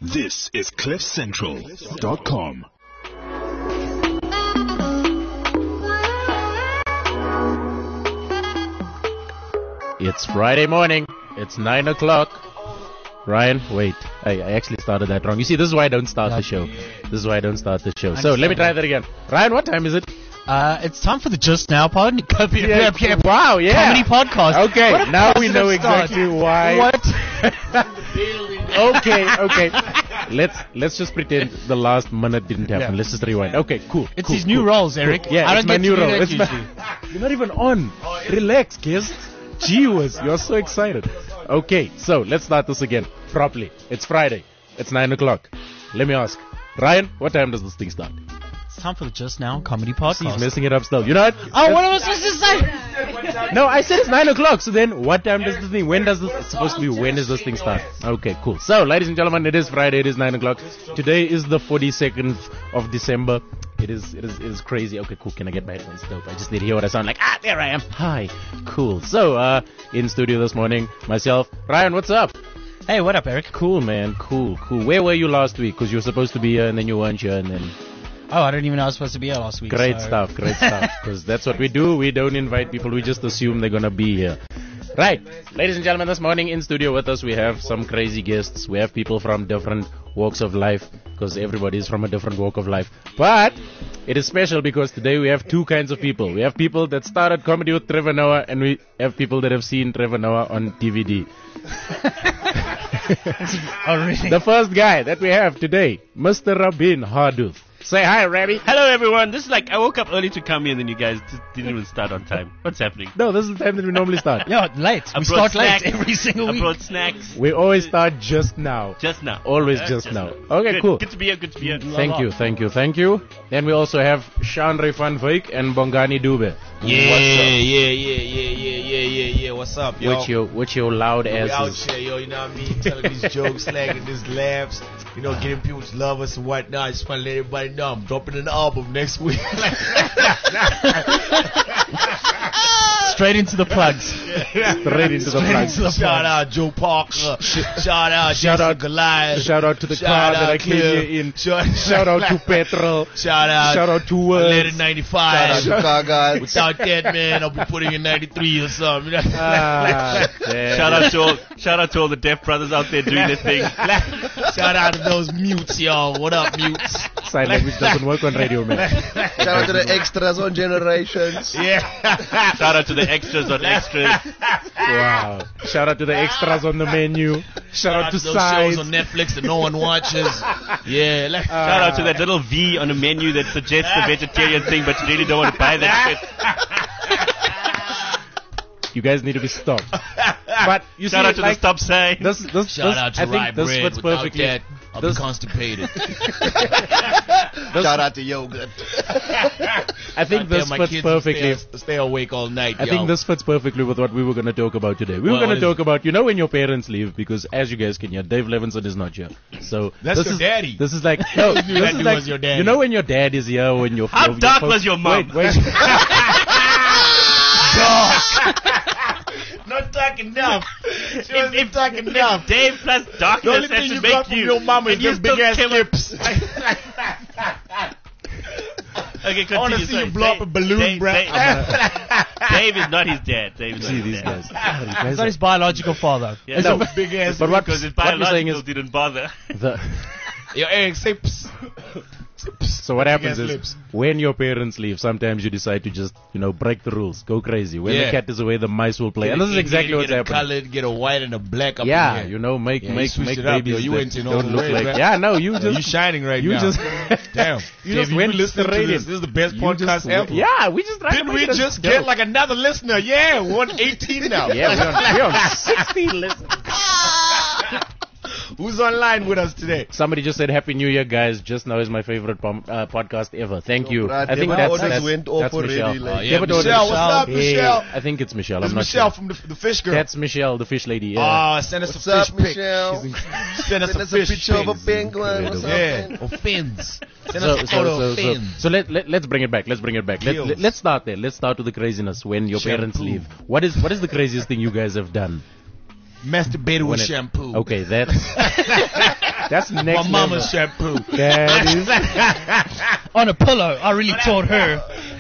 This is CliffCentral.com. It's Friday morning. It's 9 o'clock. Ryan, wait. I actually started that wrong. You see, this is why I don't start the show. So let me try that again. Ryan, what time is it? It's time for the Just Now pod. Wow, yeah. Comedy podcast. Okay, What a now we positive know start. exactly why. What? Okay. Let's just pretend the last minute didn't happen. Yeah. Let's just rewind. Okay, cool. It's cool, his new cool. roles, Eric. Yeah, I it's don't my get new to do role. that It's usually. You're not even on. Relax, guest. Gee whiz, you're so excited. Okay, so let's start this again properly. It's Friday. It's 9 o'clock. Let me ask, Ryan, what time does this thing start? It's time for the Just Now comedy podcast. He's messing it up still. You know what? Oh, what am I supposed to say? No, I said it's 9 o'clock. So then, what time does this thing? When does this? It's supposed to be. When does this thing start? Okay, cool. So, ladies and gentlemen, it is Friday. It is 9 o'clock. Today is the 42nd of December. It is crazy. Okay, cool. Can I get my headphones? Dope. I just need to hear what I sound like. There I am. Hi. Cool. So, in studio this morning, myself, Ryan. What's up? Hey, what up, Eric? Cool, man. Cool. Where were you last week? Because you were supposed to be here and then you weren't here and then. Oh, I didn't even know I was supposed to be here last week. Great so. stuff. Because that's what we do. We don't invite people. We just assume they're going to be here. Right. Ladies and gentlemen, this morning in studio with us, we have some crazy guests. We have people from different walks of life, because everybody is from a different walk of life. But it is special because today we have two kinds of people. We have people that started comedy with Trevor Noah, and we have people that have seen Trevor Noah on DVD. Oh, really? The first guy that we have today, Mr. Rabin Harduth. Say hi, Rabbi. Hello, everyone. This is like, I woke up early to come here and then you guys just didn't even start on time. What's happening? No, this is the time that we normally start. Yeah, late. We brought start late snacks. every single I week. brought snacks. We always start just now. Just now. Always Yeah, just now. now. Okay, Good. cool. Good to be here. Thank you. Then we also have Chandre van Wyk and Bongani Dube. Yeah. What's up, yo? With your loud We out asses. here, yo, you know what I mean? Telling these jokes, slagging these laughs, you know, getting people to love us and whatnot. I just want to let everybody know I'm dropping an album next week. Straight into the plugs. Straight into the plugs. Shout out Joe Parker. Shout out Goliath. Shout out to the car that I came here in. Shout out to Petrol. Shout out to Let It Words. 95. Shout out to Kaga. Without that, man, I'll be putting in 93 or something. Damn. Shout out to all the deaf brothers out there doing their thing. Shout out to those mutes, y'all. What up, mutes? Sign language doesn't work on radio, man. Shout out to the extras on Generations. Yeah. Shout out to the extras on extras. Wow. Shout out to the extras on the menu. Shout out to those sides. shows on Netflix that no one watches. Yeah. Shout out to that little V on the menu that suggests the vegetarian thing, but you really don't want to buy that shit. You guys need to be stopped. But you Shout see, out to like, the stop sign. Shout out to I rye think this bread. fits Without perfectly. that, I'll be constipated. Shout out to yogurt. I think this my fits kids perfectly. stay awake all night. I think this fits perfectly with what we were going to talk about today. We were Well, going to what talk about, you know, when your parents leave, because as you guys can hear, Dave Levinson is not here. So That's this your is, daddy. This is like, no, That this is dude like, was your daddy. you know when your dad is here, when your How dark was your mom? Wait. Not talking enough. If talking enough. Dave plus The darkness only has thing to you make got from you. your mama is and you them big still ass came up- lips. Okay, I want to continue. see Sorry. you blow up a balloon, Dave, bro. Dave is not his dad. Dave is not See his these dad. guys. It's not his biological father. Yeah, No, no, Big ass. but what, because his what you're saying biological is, didn't bother. Your Eric, say psst. so what happens Big ass is, lips. when your parents leave, sometimes you decide to just, you know, break the rules, go crazy. When the Yeah. cat is away, the mice will play. And this is exactly what's Get a happening. colored, get a white and a black up Yeah, in here. you know, make Yeah, you make switched it up, babies yo. You that went in all don't the look way, like. bro. Yeah, no, you You just shining right you now. just Damn. you just If went been listening straight to this. in. This is the best You podcast just- ever. Yeah, we just tried to Didn't make we it a just dope. get like another listener? Yeah, 118 now. Yeah, we're on 16 listeners. Who's online with us today? Somebody just said Happy New Year, guys. Just now is my favorite podcast ever. Thank you. Brad, I think Deborah that's Orders went off that's already, Michelle. like- Yeah, Deborah Michelle, Orders. what's up, Hey, Michelle? I think it's Michelle. It's I'm not Michelle sure. from the fish girl. That's Michelle, the fish lady. Yeah. Send us What's a fish up, pic. Michelle? Send us Send a us a fish picture of a pic. penguin. What's up, Yeah, man? or fins. Send us a photo of fins. So let's bring it back. Let's Deals. let's start there. Let's start with the craziness when your parents Shampoo. leave. What is the craziest thing you guys have done? Masturbated When with it- shampoo. Okay, that's That's My next mama's level. shampoo. That is. On a pillow. I really taught her.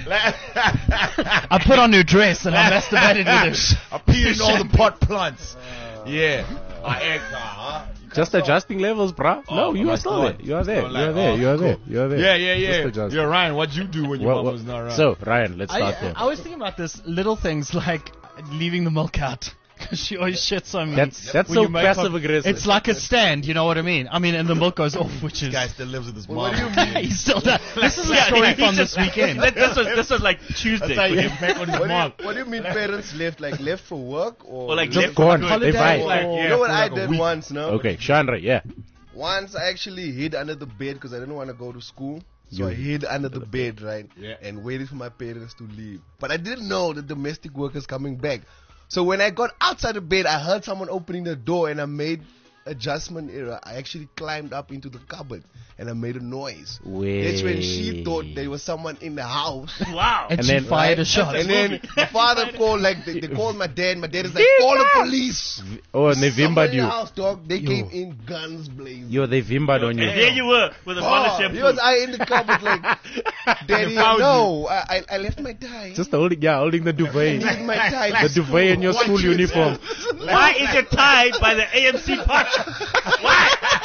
I put on her dress and I masturbated with her. I peed in all the pot plants. Yeah. Just adjusting levels, bruh. No, you are still there. You are there. You are there. You are there. You are there. Yeah. Just adjust. Yeah, Ryan, what'd you do when your mom was not around? So, Ryan, let's start there. I was thinking about this little things like leaving the milk out. Because she always shits on me. That's when so you make passive up- aggressive. It's like a stand, you know what I mean? I mean, and the milk goes off, which is... This guy still lives with his mom. What do you mean? He still does. This is a Yeah, story he from just- this weekend. This was like Tuesday. That's how for you him. get back on his mom. What do you mean parents left? Like left for work Or like Just left gone. for They good. fight. Like, you yeah, know what for I like a did week. once, no? Okay, Chandra, yeah. Once I actually hid under the bed because I didn't want to go to school. So I hid under the bed, right? Yeah. And waited for my parents to leave. But I didn't know the domestic workers coming back. So when I got outside the bed, I heard someone opening the door and I made adjustment error. I actually climbed up into the cupboard and I made a noise. That's when she thought there was someone in the house. Wow. And And she then- fired a shot. And then the father called, like, they called my dad. My dad is like, call the police. Oh, and they Someone vimbared in you. the house, dog. They came in guns blazing. Yo, they vimbared on And there you. you were with a bottle of shampoo. He was in the cupboard like, Daddy, found no, I left my tie. Just holding the I duvet. need my tie. The duvet in your school uniform. Why is it tied by the AMC pot? Why?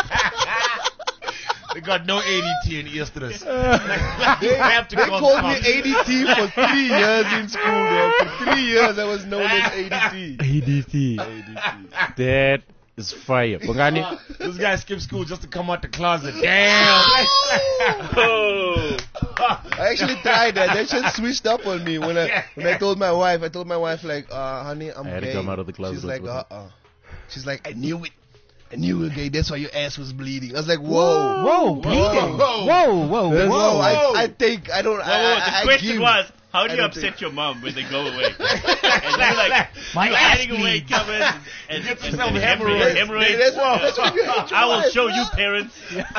They got no ADT in Easterus. They called me ADT for 3 years in school, dog. For 3 years I was known as ADT. ADT. That is fire. Bongani, This guy skipped school just to come out the closet. Damn. Oh. I actually tried that. That shit switched up on me when I told my wife. I told my wife like, honey, I'm I had to gay. come out of the closet She's like, with it. She's like, I knew it. I knew you were gay. That's why your ass was bleeding. I was like, whoa. Whoa, bleeding. Whoa. I take. I don't. The I question give. was, how do I you don't upset think- your mom when they go away? And you're like, My you're ass hiding away bleeds. cupboards and yourself hemorrhoids. That's what you hate your I will wife, show man. you, parents.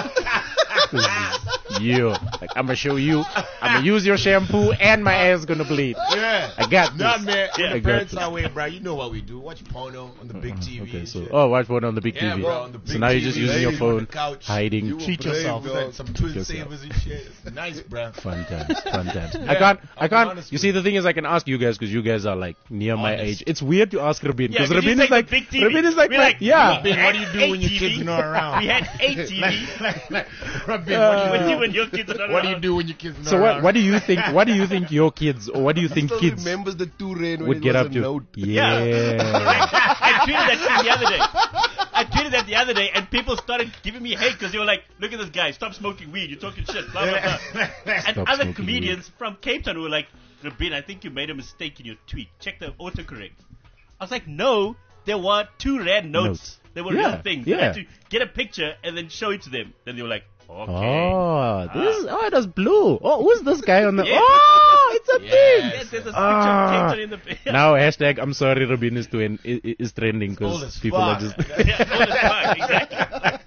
you. Like, I'm gonna show you. I'm gonna use your shampoo and my ass gonna bleed. Yeah. I got this. Nah, man. Yeah, When I the got parents this. are away, bro. You know what we do. Watch porno on the big TV. Okay, and so shit. watch one on the big Yeah, TV. bro, on the So big now you're TV, just using your ladies on the phone, couch. hiding. You Treat brave, yourself. dog. Some twin yourself. savers and shit. It's nice, bro. Fun times. I I'll be can't. honest You with see, the thing is, I can ask you guys because you guys are like near my Honest. age. It's weird to ask Rabin Yeah, because 'cause Rabin he's is like, the big TV. Rabin is like, We're my, like, yeah. Rabin, what do you do when your kids are not around? We had 8 TV. Rabin, What do you when your kids are not what do you around? do when your kids are not So around? what do you think? What do you think your kids or what do you think Still kids remembers the 2 rain when would it get was up a to? note. Yeah. I tweeted that thing the other day. I tweeted that the other day, and people started giving me hate because they were like, "Look at this guy! Stop smoking weed! You're talking shit!" Blah blah blah. And Stop other smoking comedians from Cape Town were like, "Rabin, I think you made a mistake in your tweet. Check the autocorrect." I was like, "No, there were 2 red notes. They were Yeah, real things. yeah. I had to get a picture and then show it to them. Then they were like, "Okay." Oh, it was blue. Oh, who's this guy on the? Yeah. Oh, it's a Yes. thing. Yes, there's a picture Ah. of Cape Town in the Now hashtag I'm sorry Rabin is trending Old because as people are fuck. just. Yeah, all the time, exactly.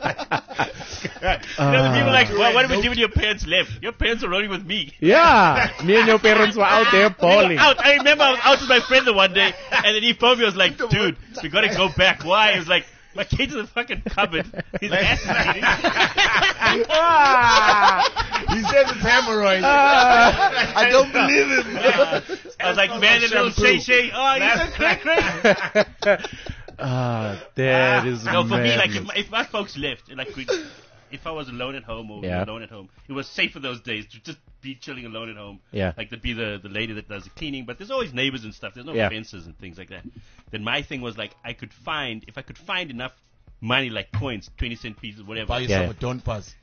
People are like, well, what did you do when your parents left? Your parents are rolling with me. Yeah, me and your parents were out there They were balling. out. I remember I was out with my friend the one day, and then he phoned me. I was like, dude, we gotta go back. Why? He was like, my kid's in the fucking cupboard. His ass is bleeding. He says it's hemorrhoids. I don't believe him. I was like, man, and little Shay Shay. Oh, he's so cray. That is No, for me, like, madness. if my folks left, like, if I was alone at home or we were Yeah. alone at home, it was safer those days to just be chilling alone at home. Yeah. Like, there'd be the lady that does the cleaning, but there's always neighbors and stuff. There's no Yeah. fences and things like that. Then my thing was, like, if I could find enough money, like coins, 20-cent pieces, whatever. Buy yourself Yeah. a Don't Pass.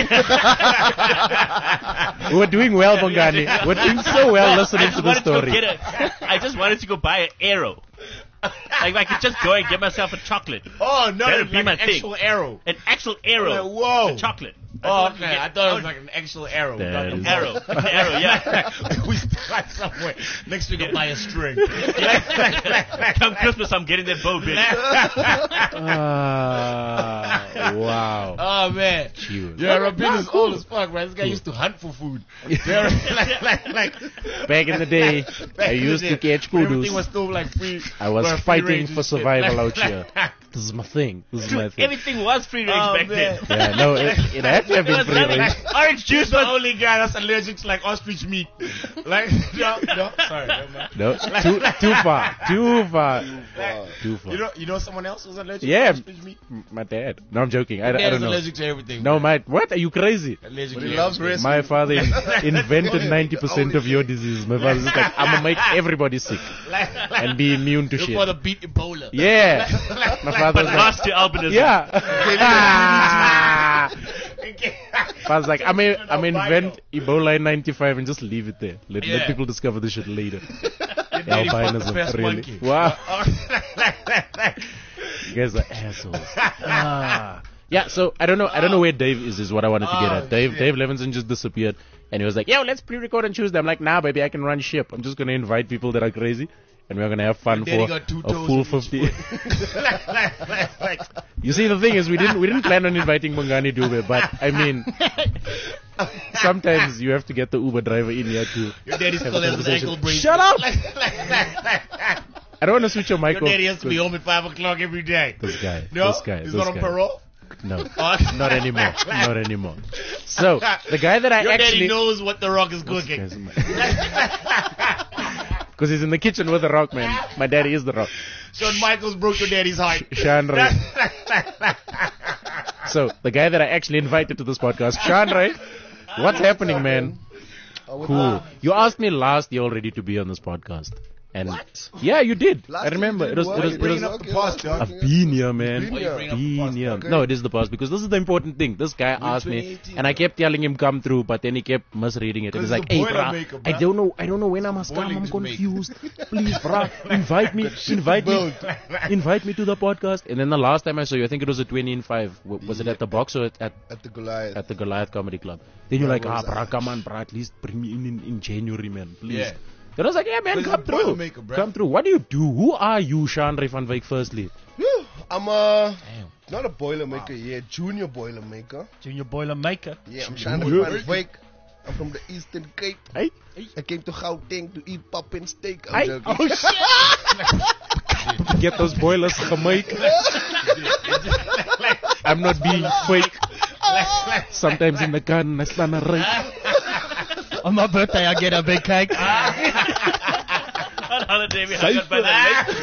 We're doing well, Bongani. We're doing so well listening to the story. I just wanted to go buy an arrow. Like, I could just go and get myself a chocolate. Oh, no, That'd it's be like my an thing. actual arrow. An actual arrow. Like, whoa. A chocolate. Oh, okay. I thought it was like an actual arrow. That Like is- a Arrow. An arrow, yeah. we start somewhere. Next week, I'll buy a string. Come Christmas, I'm getting that bow, bitch. Wow. Oh man. Tune. Yeah, Rabina's old as fuck, man. This guy used to hunt for food. Yeah, like Back in the day, I used to catch kudus. Everything was still like free. I was free fighting range for and shit. survival out here. This is my thing. This is my thing. Everything was free range Oh, back man. then. Yeah, no, it had to have been free range. Orange juice The was only guy that's allergic to like ostrich meat. Like no, sorry, never mind. No, too far. Too far. Too far. You know someone else who's allergic Yeah. to ostrich meat? My dad. No, I'm joking. I Dad don't is know. allergic to everything. No, man. what? Are you crazy? Allergic But to he loves everything. wrestling. My father invented 90% of your diseases. My father's just like, I'm gonna make everybody sick and be immune to Your shit. father beat Ebola. Yeah. My but father's like, lost to albinism. yeah. Father's like, I'm invent Ebola in 95 and just leave it there. Let Yeah. people discover the shit later. Your daddy fucked the Albinism, best really. monkey. Wow. You guys are assholes. Yeah, so I don't know where Dave is what I wanted to get at. Dave Levinson just disappeared and he was like, yo, let's pre-record on Tuesday. I'm like, nah, baby, I can run ship. I'm just gonna invite people that are crazy and we're gonna have fun Daddy for got 2 a toes full in each 50. You see, the thing is, we didn't plan on inviting Mungani Dube, but I mean, sometimes you have to get the Uber driver in here too. Your daddy still has an ankle bracelet. Shut up! I don't want to switch your mic Your off. daddy has to be home at 5 o'clock every day. This guy. No, This guy. he's this not on guy. parole. No, not anymore. Not anymore. So the guy that I Your actually daddy knows what the Rock is cooking. because he's in the kitchen with the Rock, man. My daddy is the Rock. Shawn Michaels broke your daddy's heart. Sean Ray. So the guy that I actually invited to this podcast, Sean Ray. What's happening, man? Cool. You asked me last year already to be on this podcast. And What? Yeah, you did. Last I remember. year It was. you It was. did It was. work. up the past, dog. I've been here, man. Been here. Been here. Okay. No, it is the past because this is the important thing. This guy asked me, 2018, and I kept telling him come through, but then he kept misreading it. And he's 'Cause like, he's "Hey, a brah, Boilermaker, I bruh. don't know when I must come. I'm Boilers make. confused. Please, brah, invite me to the podcast." And then the last time I saw you, I think it was at 20 in 5. Was it at the box or at At the Goliath. the Goliath Comedy Club? Then you're like, what was that? brah, come on, brah, at least bring me in January, man, please. Yeah. Then I was like, yeah, man, Because come he's a through. Boilermaker, bruh. Come through. What do you do? Who are you, Shandre van Wyk, firstly? Whew, I'm not a Boilermaker yet, junior Boilermaker. Junior boiler maker. Yeah, I'm Shandra van Wyk. I'm from the Eastern Cape. Hey? I came to Gauteng to eat pap and steak. Hey? I'm joking. Oh, shit. Get those boilers gemaakt. I'm not being fake. Sometimes in the garden, I stand a right. On my birthday, I get a big cake. On holiday, we hung out by the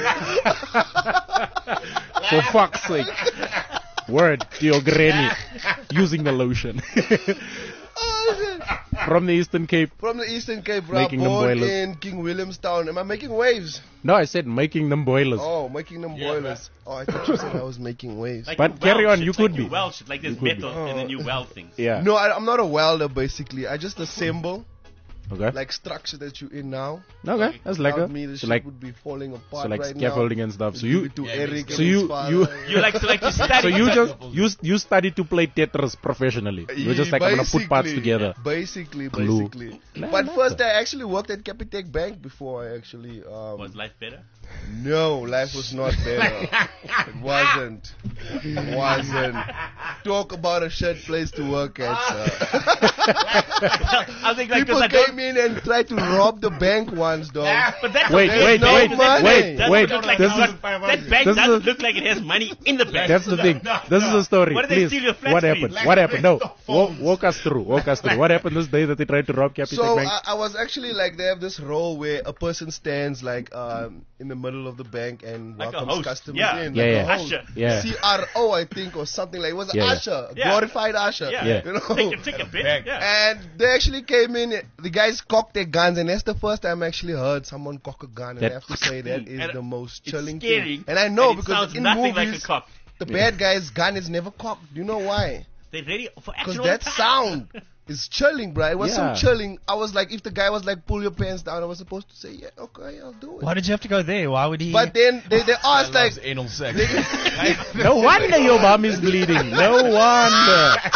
lake. For fuck's sake. Word to your granny. Using the lotion. From the Eastern Cape. From the Eastern Cape, bro. Making them Born boilers. in King Williamstown. Am I making waves? No, I said making them boilers. Oh, making them boilers. Oh, I thought you said I was making waves. Like But you carry weld on, you shit, could like be. You weld shit, like there's You could be. metal and then you weld things. Yeah. No, I'm not a welder, basically. I just assemble, Okay. like, structure that you're in now. Okay. That's Without like me, the so shit like would be falling apart so like right scaffolding now. and stuff. So Give you it to Yeah, Eric so and you- his father. you- You like to study. so you study to play Tetris professionally. You're just like, I'm gonna put parts Basically, together. Basically. Glue. But Nah, first, I actually worked at Capitec Bank before I actually. Was life better? No, life was not better. It wasn't. It wasn't. Talk about a shit place to work at, sir. I think like People because I don't. came in and tried to rob the bank once, dog. But that's Wait, okay. wait, no wait, money. wait, Doesn't wait. look like This it is has- that bank this doesn't is- look like it has money in the bank. that's the thing. This is a story. What did they Please. steal your flat What screen? happened? Like What happened? No. the phones. Walk us through. Walk us through. What happened this day that they tried to rob Capitec So Bank? I was actually like, they have this role where a person stands like in the middle of the bank and Like a welcomes host. customers Yeah. in. Yeah, like yeah. a host. Usher. Yeah. CRO, I think, or something like. It was an Yeah, yeah. usher, a Yeah. glorified usher. Yeah. Yeah. You know. Take a bit. Yeah. And they actually came in. The guys cocked their guns, and that's the first time I actually heard someone cock a gun. And That- I have to say that is And the most It's chilling scary. thing. And I know and it because sounds in nothing movies, like a cock. the bad guy's gun is never cocked. Do you know why? They ready for action Because all that the time. sound is chilling, bro. It was Yeah. so chilling. I was like, if the guy was like, pull your pants down, I was supposed to say, yeah, okay, I'll do it. Why did you have to go there? Why would he? But then they asked like, anal sex. No wonder your bum is bleeding. No wonder.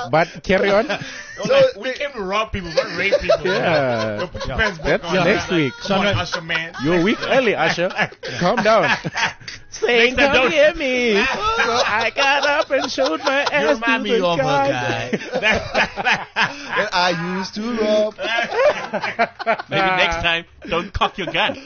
But carry on. We came to rob people, not rape people. Yeah. Yo, put your pants back That's on. next week. Come on, Usher, man. You're a week early, Usher. Calm down. Saying, Next time, don't don't- hear me. So I got up and showed my You ass remind to me the of a guy. guy. That I used to rob. Maybe next time, don't cock your gun.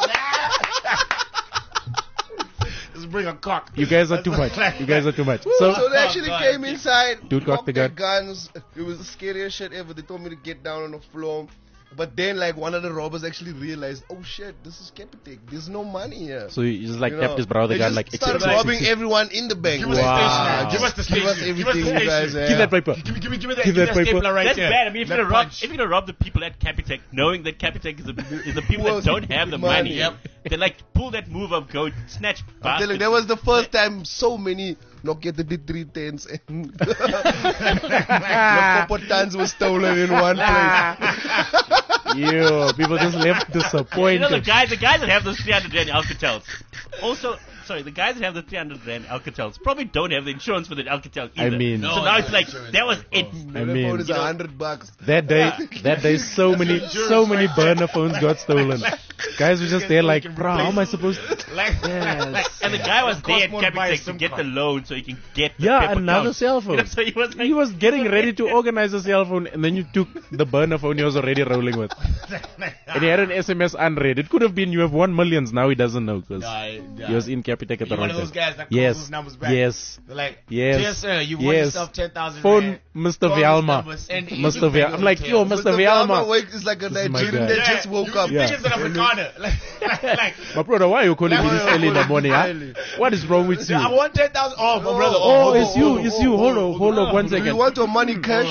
Just bring a cock. You guys are too much. You guys are too much. So, So they actually God. came inside, Dude cocked cocked the their gun. guns. It was the scariest shit ever. They told me to get down on the floor. But then, like, one of the robbers actually realized, oh shit, this is Capitec. There's no money here. so he just like You tapped know, his brother they gun just like started except- robbing everyone in the bank. Give us the Wow. station. Give us the Give us station. everything, you guys. Give that paper. Give me that, Give that paper. stapler right That's there. bad. I mean, if That you're gonna rob, punch. if you're gonna rob the people at Capitec, knowing that Capitec is the people Well, that don't have the money. money, Yep. they like pull that move of go snatch. I'm telling you, that was the first time so many Nokia 3310s and Lopopotans were stolen in one place. Yo, people just left You know disappointed. the guys that have those 300 rand Alcatels. Also, sorry, the guys that have the 300 rand Alcatels probably don't have the insurance for the Alcatel either. I mean- so No, now no it's like insurance, that was no. it. I The mean, phone is $100. that day, so many burner phones got stolen. Guys were just there like, bro, how am I supposed to? Yes. And the guy was Cost there at more to buy a Capitec to SIM get the card. loan so he can get the Yeah, pepper another count. cell phone. You know, so he was like, He was getting ready to organize a cell phone, and then you took the burner phone he was already rolling with. And he had an SMS unread. It could have been you have won millions. Now he doesn't know because he was in Capitec at the You're one wrong of those time. guys that calls Yes, those numbers back. yes, They're like, yes, dear sir, you won yes. yourself 10,000 Phone rand. Mr. Call these Vialma. numbers and Mr. Vialma. I'm like, yo, Mr. Mr. Vialma. Wake is like a This is my Nigerian guy. that just woke you, up. You think it's an Afrikaner. like, My brother, why are you calling me this early in the morning? Huh? What is wrong with you? I want 10,000. Oh, my brother. Oh, it's you, it's you. Hold on, 1 Do you second. want your money cash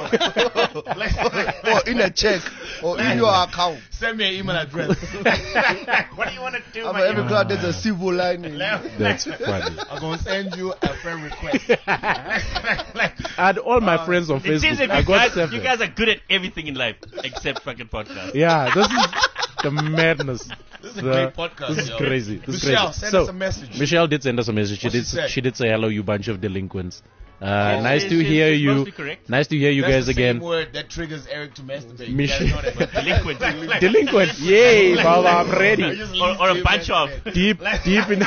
or in a check or in your account? Send me an email address. What do you want to do? I'm my every email? cloud there's a civil lining. That's funny. I'm going to send you a friend request. I had all my friends on it seems Facebook. that I got you 7. guys are good at everything in life except fucking podcast. Yeah, this is the madness. This is a great podcast, This is yo. crazy. This is Michelle, crazy. send So, us a message. Michelle did send us a message. What'd she say? She did say hello, you bunch of delinquents. Nice to she's hear you. mostly correct. Nice to hear you That's guys the again. same word that triggers Eric to masturbate. Michelle- You guys know that. Delinquent. Delinquent. Yay, Baba, I'm ready. or a bunch of. Deep in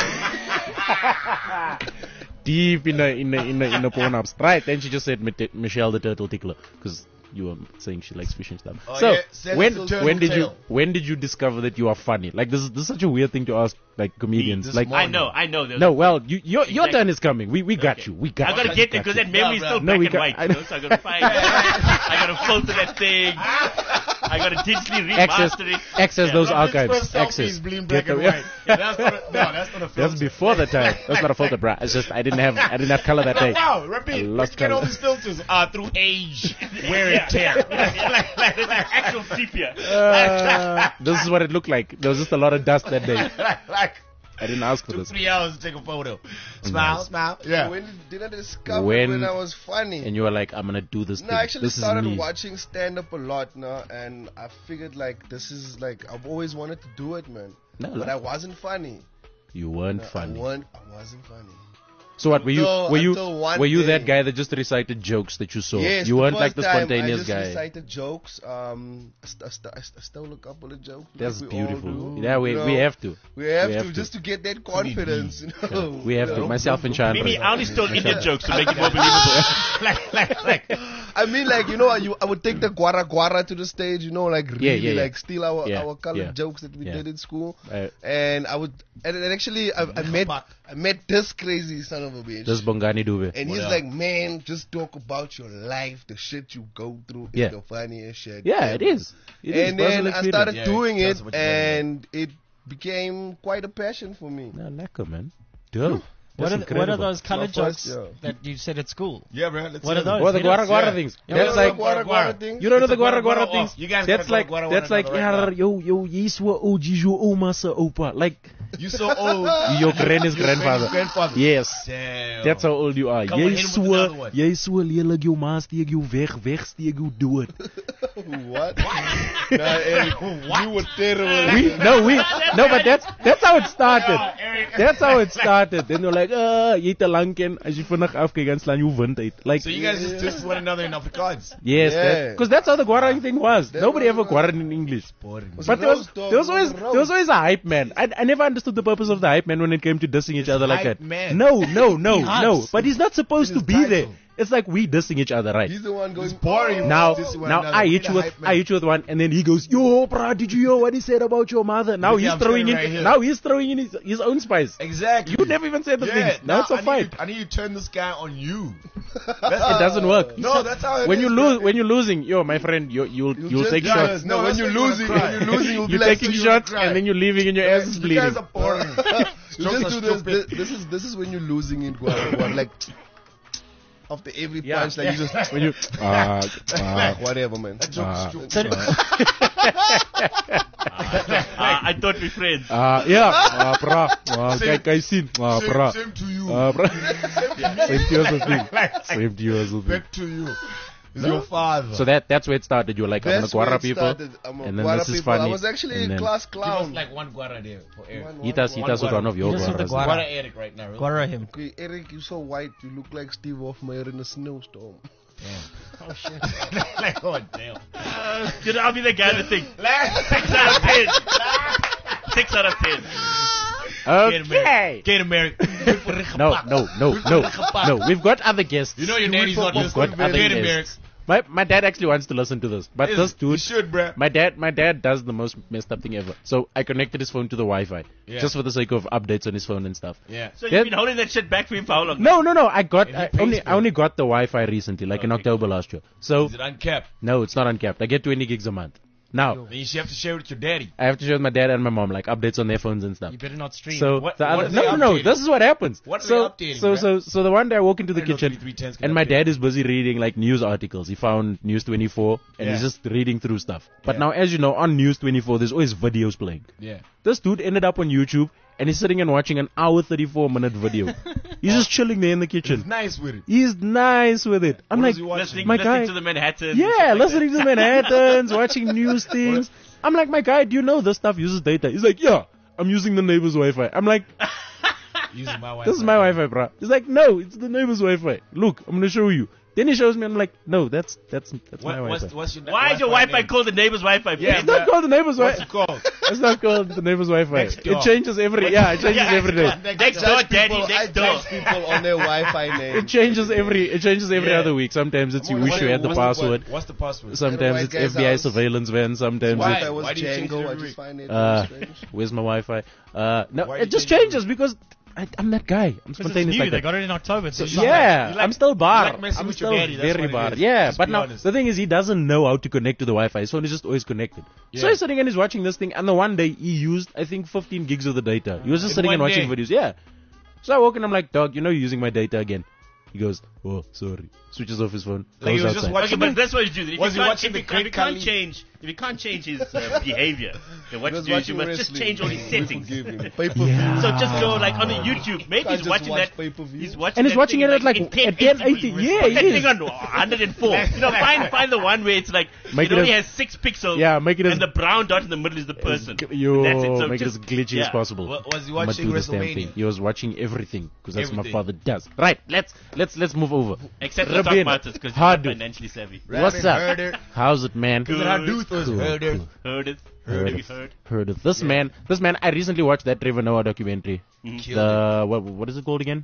deep in the porn ups. Right, then she just said Michelle the turtle tickler because you were saying she likes fishing stuff. Oh, So yeah, send when us the when did you discover that you are funny? Like this is such a weird thing to ask like comedians. this Like morning. I know. there's- no, well your Exactly. turn is coming. We got you. We got I you. gotta get there because that memory is Yeah, still bro. No, black we and got- white. I You know, so I gotta find. I gotta filter that thing. I gotta digitally remaster it. Access those archives. First selfies Access. being Get black and them- white. That's not a, no, that's not a filter. That's before the time. That's not a filter, bruh. It's just I didn't have color that day. No, repeat. I Let's lost get all color. these filters through age, wear and tear. It's like actual sepia. This is what it looked like. There was just a lot of dust that day. like I didn't ask for took this. 3 hours to take a photo. Smile, Nice. smile. Yeah. When did I discover When- when I was funny? And you were like, I'm gonna do this No, thing. I actually This is started me. watching stand up a lot now, and I figured like this is like I've always wanted to do it, man. No, But I wasn't funny. You weren't No, funny. I wasn't funny. So what were you? Until one Were you day. that guy that just recited jokes that you saw? Yes, you weren't first like the time spontaneous I just guy. recited jokes. I stole a couple of jokes. That's like we all beautiful. do, Yeah, we you know. have to. We have to just to get that confidence. You know? We have to. Myself and Chandra. Mimi, I only stole Indian jokes to make it more believable. I mean, like you know, I would take the guara guara to the stage. You know, like really, yeah. like steal our Yeah, colored yeah. jokes that we Yeah. did in school. Uh, And I would, and actually, I met this crazy son of a bitch. This Bongani Dube. And he's like, man, just talk about your life, the shit you go through. Yeah. It's the funniest shit. Yeah, ever. it is. It is And then personal I experience. started Yeah, doing that's it, what you gotta and it became quite a passion for me. Nah, lekker, man. Dope. What That's are, what are incredible. those color My first, jokes yeah. that you said at school? Yeah, bro. Let's What hear are them. those? Oh, the Hit us. guara guara Yeah. things. Yeah, That's yeah, like, guara guara thing. you don't know It's the a guara guara guara guara things. off. You guys That's gotta like, go guara that's guara like, right now. yo, yiswa ojijo omasa opa. Like, You so old. your granny's grandfather. Grandfather. Yes. Damn. That's how old you are. Come on, hit him with another one. Jy so lelijk jou ma steek jou weg steek jou dood. What? Nah, Eric, you were terrible. But that's how it started. That's how it started. Then they're like, jy het te lank en as jy vinnig afkyk dan slaan jy wind uit. Like, So you guys just twist one another in Afrikaans. yes, Yeah. because that's how the Guarani thing was. Nobody ever Guarani in English. But there was always a hype man. I never understood the purpose of the hype man when it came to dissing each other like hype that. man. No. hypes. But he's not supposed It's to be his there. title. It's like we dissing each other, right? He's the one going boring. Now This one I another. hit you We're the with hype man. I hit you with one, and then he goes, "Yo, brah, did you hear what he said about your mother?" Now Yeah, he's I'm throwing in. standing right here. Now he's throwing in his own spice. Exactly. You never even said the things. Now it's a fight. I need you to turn this guy on you. It doesn't work. No, that's how it When is, you man. lose, when you're losing, yo, my friend, you'll just take do shots. this. No, when that's you're when you wanna losing, cry. when you're losing, you'll be You're like, taking so you wanna shots, cry. and then you're leaving, and your ass is You bleeding. guys are boring. you Jokes just are do this. stupid. This is when you're losing in Guarani. Like after every Yeah. punch, like you just When you, whatever, man. That joke is stupid. I thought we friends. brah, kijk sien, brah. Same to you. Same to you as well. Same to you as well. Back to you. Is your father. So that's where it started. You were like, I'm That's gonna where Guara it people, started. I'm a and then Guara this is people. funny. I was actually and a then class Give us clown. like one guara there for Eric. Itas was one of your He doesn't Guaras. the Guara. Guara Eric right now. Really? Guara him. Okay, Eric, you're so white. You look like Steve Hofmeyer in a snowstorm. Oh shit. Like, oh damn. I'll be the guy that thinks 6 out of 10. 6 out of 10. Okay. Get him, Eric. No. We've got other guests. You know your daddy's not We've got listening. other Get him, Eric. guests. My dad actually wants to listen to this, but this You dude, should, bruh. my dad does the most messed up thing ever. So I connected his phone to the Wi-Fi Yeah. just for the sake of updates on his phone and stuff. Yeah. So Yeah. you've been holding that shit back for him for how long? No. I pays only got the Wi-Fi recently, like in October last year. So Is it uncapped? no, it's not uncapped. I get 20 gigs a month. Now Then you should have to share it with your daddy. I have to share with my dad and my mom, like updates on their phones and stuff. You better not stream. So What- the what other, are they no. updating? This is what happens. What are so, they updating, so, bruh? so the one day I walk into the I didn't know kitchen 3310s can and my update. dad is busy reading like news articles. He found News 24 and Yeah. he's just reading through stuff. But Yeah. now, as you know, on News 24, there's always videos playing. Yeah. This dude ended up on YouTube and he's sitting and watching an hour 34-minute video. He's just chilling there in the He's kitchen. nice with it. He's nice with it. I'm What like, is he watching? Listening, my listening guy. to the Manhattan. Yeah, listening to the Manhattans, watching news things. I'm like, my guy, do you know this stuff uses data? He's like, yeah, I'm using the neighbor's Wi-Fi. I'm like, Using my wife. this is my Wi-Fi, bro. He's like, no, it's the neighbor's Wi-Fi. Look, I'm gonna show you. Then he shows me. I'm like, no, that's my Wi-Fi. What's your Why is your Wi-Fi name? called the neighbor's Wi-Fi? Yeah, It's not called the neighbor's What's Wi-Fi. it called? It's not called the neighbor's Wi-Fi. Next door. It changes every every day. Next door, daddy, I next door. judge people on their Wi-Fi name. It changes every Yeah. other week. Sometimes it's you What's wish you the- had the What's password. What's the password? Sometimes White it's guy's FBI house. surveillance van. Sometimes Why? it's Wi-Fi was Why do you change Django. it I every just find it uh, very strange. where's my Wi-Fi? No, Why it you just change it? changes because I'm that guy. I'm Because it's spontaneous new. like They that. got it in October. So Yeah, you like- I'm still bar. you like messing I'm with your still daddy, that's very what it bar. is. Yeah, Just but be now honest. the thing is, he doesn't know how to connect to the Wi-Fi. His phone is just always connected. So Yeah. he's sitting and he's watching this thing, and the one day he used, I think, 15 gigs of the data. He was just In sitting and one watching day? videos. Yeah. So I walk in, I'm like, dog, you know you're using my data again. He goes, oh, sorry. Switches off his phone. Like he Goes was just outside. watching. Okay, but that's what you do. If Was he you can't, watching if the you, credit if you can't card change, if you can't change his behavior, then what He you was do is you watching must just wrestling. change all his We settings. forgive him. Pay-per-view. Yeah. So just go like on the YouTube. Maybe Can't he's just watching watch that. pay-per-view. He's watching. And he's that watching thing it at like in at 1080. Yeah, Put that he thing is. on 104. You know, find the one where it's like Make it it only as- has 6 pixels. Yeah, make it as- and the brown dot in the middle is the person. You That's it. So make it as just- glitchy as yeah. possible. Was he I'ma watching do this damn WrestleMania? thing. He was watching everything because that's what my Everything. father does. Right, let's move over. Except the top Rabin, matters because he's how not do- financially savvy. What's Heard up? it. How's it, man? Good. Is it how do things? Cool, Heard it. cool. Heard it. Heard Maybe it. heard. Heard of this man. I recently watched that Trevor Noah documentary. Killed The what is it called again?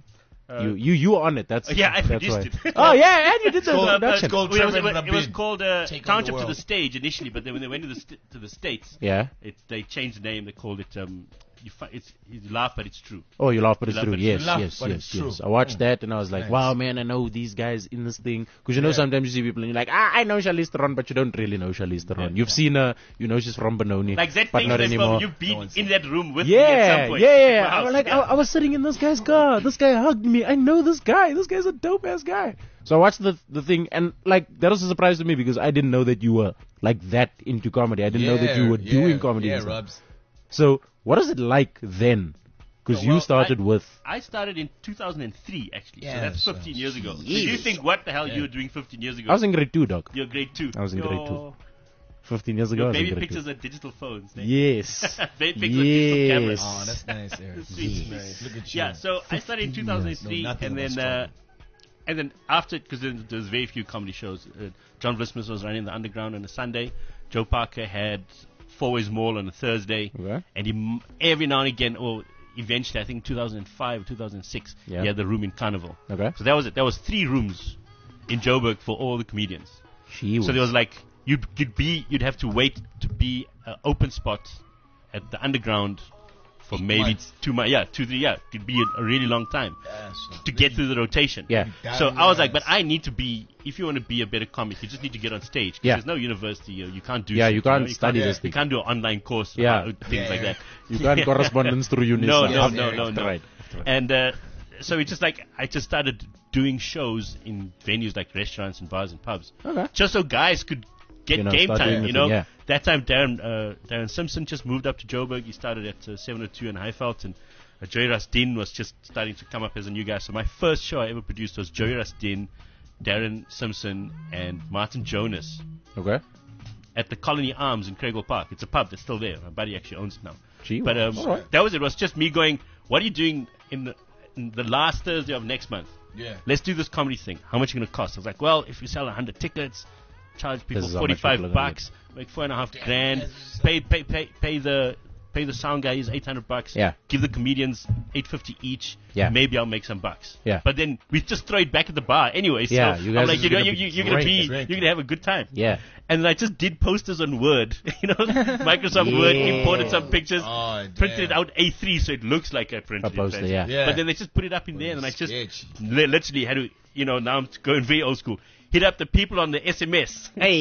You were on it. That's Yeah, I that's produced why. it. Oh yeah, and you did the called- production. it's called Well, Trevor and it was Rabin. called Take on Count the Up to the World. Stage initially, but then when they went to the States, Yeah. they changed the name. They called it you laugh, but it's true. Oh, you laugh, but it's You laugh, true. but Yes, you laugh, yes, but yes, it's yes. true. I watched that and I was like, Nice. wow, man, I know these guys in this thing. Because you know, Yeah. sometimes you see people and you're like, I know Charlize Theron, but you don't really know Charlize Theron. You've seen her, you know she's from Benoni, Like that but thing not that's anymore. you've been in that room with me at Yeah, some point. yeah. Wow. I was like, I was sitting in this guy's car. This guy hugged me. I know this guy. This guy's a dope ass guy. So I watched the thing, and like that was a surprise to me because I didn't know that you were like that into comedy. I didn't know that you were doing comedy. Yeah, and stuff. Rubs. So what is it like then? Because Well, you started with. I started in 2003 actually, so Yeah, that's so- 15 years ago. So Yes. you think what the hell you were doing 15 years ago? I was in grade 2, dog. You're grade 2. I was in grade 2. 15 years ago. I Baby think it pictures was. are digital phones. eh? Yes. Baby pictures are digital cameras. Oh, that's nice, Eric. Sweet. Nice. Look at you. Yeah, so I started in 2003, Know nothing and about then struggle. and then after, because there was very few comedy shows. John Vlismus was running the Underground on a Sunday. Joe Parker had Four Ways Mall on a Thursday, Okay. and he every now and again, or eventually, I think 2005, 2006, Yeah. he had the room in Carnival. Okay. So that was it. There was 3 rooms in Joburg for all the comedians. So there was like you'd have to wait to be an open spot at the Underground for maybe months. 2 months. Yeah, 2, 3. Yeah, it could be a really long time Yes. to get through the rotation. Yeah. So I was like, but I need to be. If you want to be a better comic, you just need to get on stage. 'Cause Yeah. There's no university. You can't do. Yeah, shit, you can't know? study this You thing. can't do an online course. Yeah. Things like Yeah. that. You can't correspondence through UNISA. No, Yes, no. Right. And so it's just like I just started doing shows in venues like restaurants and bars and pubs, Okay. just so guys could get You know, game start doing time. the You know, thing, yeah. that time Darren Simpson just moved up to Joburg. He started at 702 in Highveld, and Joey Rasdin was just starting to come up as a new guy. So my first show I ever produced was Joey Rasdin, Darren Simpson, and Martin Jonas Okay. at the Colony Arms in Craighville Park. It's a pub that's still there. My buddy actually owns it now. Gee, But all right. that was it. It was just me going, what are you doing in the last Thursday of next month? Yeah. Let's do this comedy thing. How much is it going to cost? I was like, well, if you sell 100 tickets, charge people This is how much people are gonna $45, make $4.5 grand, pay the sound guys $800. Yeah. Give the comedians $850 each. Yeah. Maybe I'll make some bucks. Yeah. But then we just throw it back at the bar anyway. Yeah, So you guys I'm like, are you're gonna gonna be you're gonna be drinking. you're gonna have a good time. Yeah. And I just did posters on Word. You know, Microsoft Word, Yeah. imported some pictures, Oh, printed it damn. out A3 so it looks like I printed A poster, it. yeah. Yeah. But then they just put it up in there, and I just Sketchy. literally had to, now I'm going very old school. Hit up the people on the SMS. Hey.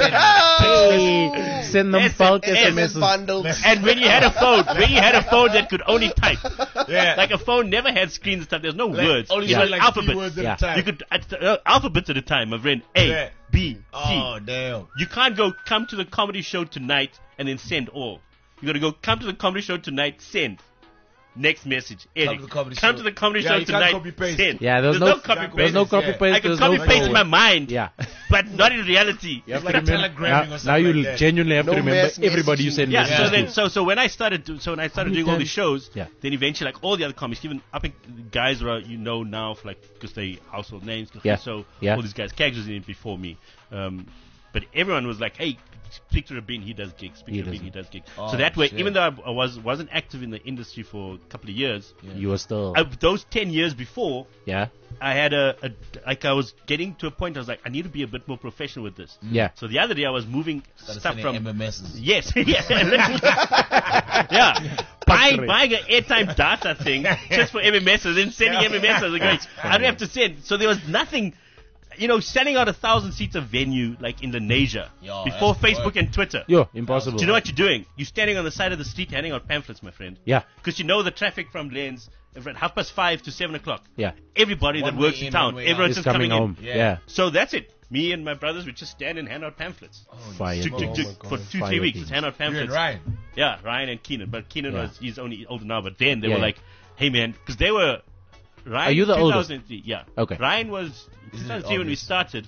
Hey. Send them bulk SMSs. Bundles. And when you had a phone that could only type, Yeah. like a phone never had screens and stuff. There's no words. Only It was like alphabets. 3 words at Yeah. a time. You could alphabets at a time. I've written A, Yeah. B, C. Oh, damn. You can't go come to the comedy show tonight and then send all. You gotta go come to the comedy show tonight, send. Next message, edit. to the comedy Come show. to the comedy Yeah, show you can't tonight, copy-paste. send. Yeah, there's no no copy there's paste. no copy Yeah. paste. I can there's copy no paste in my forward. mind, Yeah. but not in reality. You have like to a remember. telegramming or Now something you like that. genuinely have No to remember mass everybody you messaging. send Yeah, messages so to. then when I started doing all these shows, Yeah. then eventually like all the other comics, even up in guys who are, now for like because they household names. Yeah. So Yeah. all these guys, Kags was in it before me, but everyone was like, hey. Speak to Rabin, he does gigs. Speak He to Rabin, does. he does gigs. Oh, so that way, shit. even though I wasn't active in the industry for a couple of years, You were still. those 10 years before, Yeah. I had I was getting to a point I was like, I need to be a bit more professional with this. Yeah. So the other day I was moving Started stuff sending from MMSs. yes, yeah, buying an airtime data thing just for MMSs and sending MMSs. And going, I don't have to send. So there was nothing. Selling out 1,000 seats of venue like Indonesia Yo, before that's Facebook work. and Twitter. Yo, impossible. Do you know what you're doing? You're standing on the side of the street handing out pamphlets, my friend. Yeah. Because the traffic from Lens at 5:30 to 7 o'clock. Yeah. Everybody One that works way in in, town, one way out. everyone's It's just coming home. Yeah. Yeah. So that's it. Me and my brothers would just stand and hand out pamphlets. Fire. To- teams. for 2-3 Fire weeks, teams. just hand out You and pamphlets. Ryan. Yeah, Ryan and Keenan. But Keenan Yeah. he's only older now. But then they Yeah, were yeah. like, hey man, because they were. Ryan, Are you the oldest? 2003, yeah. Okay. Ryan was Isn't it 2003 when we obvious? started.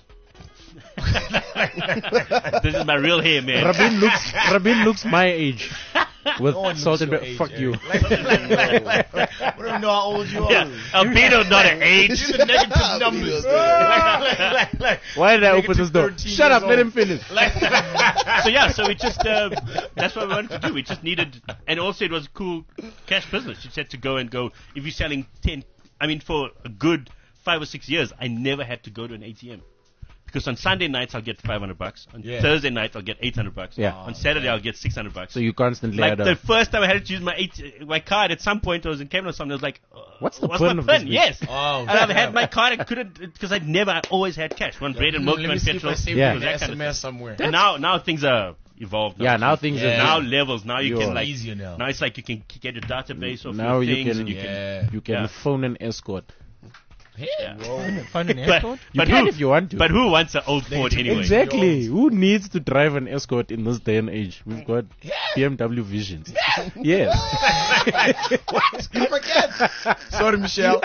This is my real hair, man. Rabin looks my age. With No one salt looks and your age, fuck you. Eric. We don't know how old you are. Yeah, albino, not an age. Use the negative numbers. Why did I open this door? 13 Shut up, years let old. him finish. So we just that's what we wanted to do. We just needed, and also it was a cool cash business. You just had to go. If you're selling 10, for a good 5 or 6 years, I never had to go to an ATM. Because on Sunday nights I'll get $500. On Yeah. Thursday nights I'll get $800. Yeah. On Saturday I'll get $600. So you constantly like had the a... first time I had to use my card at some point I was in Cape Town or something. I was like, What's the my point of this pin? thing? Yes. Oh, and I've had my card. I couldn't because I always had cash. One bread and milk, Let me one see if petrol. I saved Yeah. an that kind of SMS somewhere. And now things are evolved. Yeah, now things Yeah. are... Now levels. Now you Yo. can like Easier now. it's like you can get your database of Now your you things can... and you Yeah. can You can Yeah. phone an escort. Find an But, escort? You can if you want to. But who wants an old Ford anyway? Exactly. Who needs to drive an Escort in this day and age? We've got BMW Visions. Yes. Come again. Sorry, Michelle.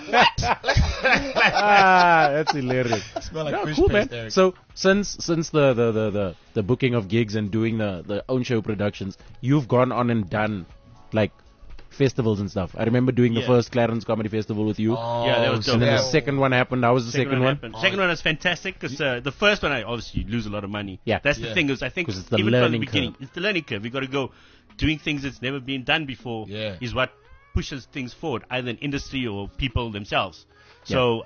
That's hilarious. Smell like No, fish cool, paste, man. Eric. So since the booking of gigs and doing the own show productions, you've gone on and done like festivals and stuff. I remember doing the Yeah. first Clarence Comedy Festival with you. Yeah, that was dope. And then Yeah. the second one happened. How was the second one? happened. Second one was fantastic because the first one, I obviously you lose a lot of money. Yeah. That's the Yeah. thing is I think 'Cause it's the even from the learning beginning, curve. it's the learning curve. You got to go doing things that's never been done before. Yeah. Is what pushes things forward, either in industry or people themselves. So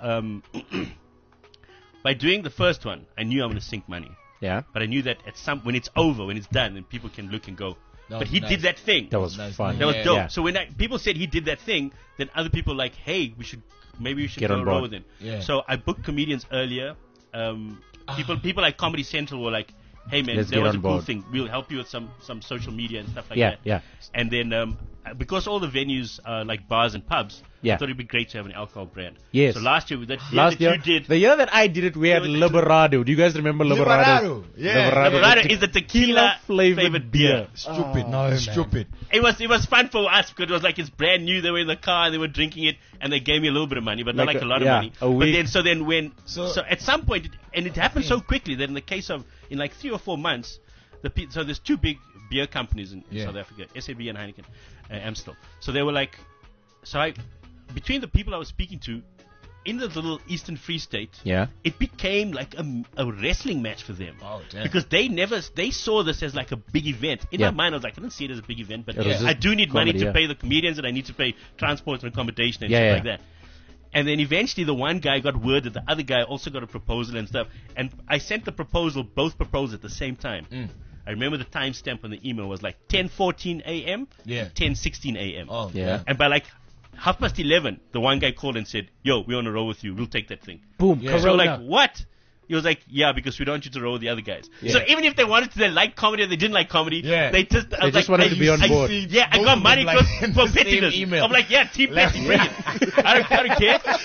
by doing the first one, I knew I'm going to sink money, Yeah. but I knew that when it's over, when it's done, then people can look and go. That But was he nice. did that thing. That was Nice, fun. nice. That was Yeah. dope. Yeah. So when people said he did that thing, then other people like, hey, maybe we should Get go on board. roll with him. Yeah. So I booked comedians earlier. People like Comedy Central were like, hey man, Let's that get was on a cool board. thing. We'll help you with some social media and stuff like Yeah, that. yeah. And then because all the venues are like bars and pubs, Yeah. I thought it'd be great to have an alcohol brand. Yes. So last year, that Last year year, that you did, the year that I did it, we had Yeah, Liberado. Do you guys remember Liberado? Liberado. Yeah. Liberado is the tequila flavored beer. Stupid. no, man. Stupid. It was fun for us because it was like it's brand new. They were in the car, they were drinking it, and they gave me a little bit of money, but not Like like a- a lot yeah, of money. a But week. then So- at some point, and it happened so quickly that in the case of in like 3 or 4 months, so there's 2 big beer companies in Yeah. South Africa, SAB and Heineken, Amstel. So they were like, between the people I was speaking to in the little Eastern Free State, Yeah. it became like a wrestling match for them. Oh, damn. Because they saw this as like a big event. In Yeah. my mind, I was like, I didn't see it as a big event, but It was I just do need money comedy, to yeah. pay the comedians and I need to pay transport and accommodation and Yeah, stuff yeah. like that. And then eventually the one guy got word that the other guy also got a proposal and stuff. And I sent both proposals at the same time. I remember the timestamp on the email was like 10:14 a.m., Yeah. 10:16 a.m. Oh, Yeah. And by like 11:30, the one guy called and said, yo, we're on a roll with you. We'll take that thing. Boom. Yeah. So Corona. like, what? He was like, yeah, because we don't want you to roll with the other guys. Yeah. So even if they wanted to, they like comedy or they didn't like comedy, Yeah. they just, I was just like, wanted to be on board. Yeah, I Both got of money them, like, for in the same pettiness. email. I'm like, yeah, Team Petty, bring it. I don't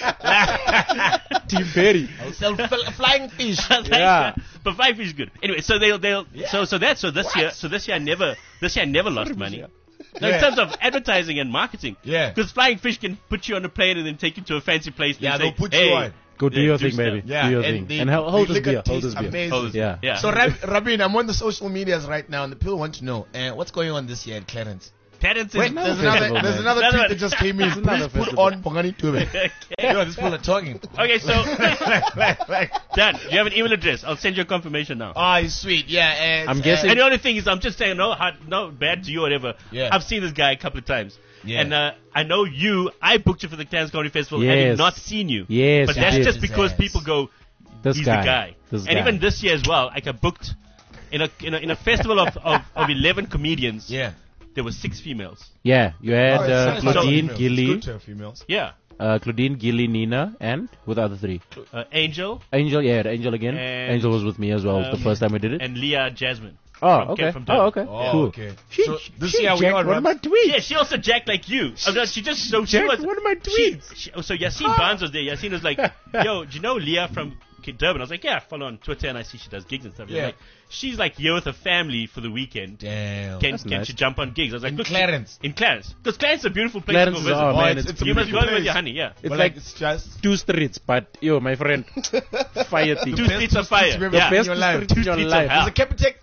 care. Team Perry. Sell flying fish. I was like, Yeah. But five is good. Anyway, so this year I never lost money. No, Yeah. in terms of advertising and marketing. Yeah. Because Flying Fish can put you on a plane and then take you to a fancy place. Yeah, and they'll say, put you hey, on. Go do Yeah, your do thing, baby. stuff. Yeah, do your and thing. And hold this beer. Hold this beer. amazing. Oh, Yeah. yeah. So, Rabin, I'm on the social medias right now, and the people want to know what's going on this year at Clarence. Clarence is Wait, another there's festival, another man. tweet that just came in. There's another Please put festival. on Pongani Tube. Yo, these people are talking. Okay, so like, Dan, you have an email address. I'll send you a confirmation now. oh, sweet. Yeah. I'm guessing- And the only thing is, I'm just saying, no bad to you or whatever. Yeah. I've seen this guy a couple of times. Yeah. And I know you. I booked you for the Clarence Comedy Festival. I Yes. have not seen you. Yes, But you that's did. just because Yes. people go, This he's guy. the guy. This And guy. even this year as well, like I booked in a festival of 11 comedians. Yeah. There were 6 females. Yeah, you had it's Claudine, females. Gilly, It's good to have females. Yeah. Claudine, Gilly, Nina, and with the other 3. Angel Angel, yeah, Angel again. And, Angel was with me as well. The first time we did it. and Leah Jasmine. Oh, from- okay. from Oh, Durban. okay. Oh, Cool. okay. She, So this she year we jacked got one of my tweets. Yeah, she also jacked like you. She just so she Jacked was one of my she- tweets. so Yassine Barnes was there. Yassine was like, "Yo, do you know Leah from Durban?" I was like, "Yeah, I follow on Twitter and I see she does gigs and stuff." Yeah. Like, she's like here with her family for the weekend. Damn. Can nice. she jump on gigs? I was like, In "Look, Clarence. in Clarence, because Clarence is a beautiful place Clarence to is, go visit. oh, man, it's it's a You must go beautiful there with place. your honey, yeah. It's But like it's just 2 streets, but yo, my friend, fire thing. Two streets of fire. you've ever Yeah. seen in Best your life. streets in your streets of life. hell. There's a Capitec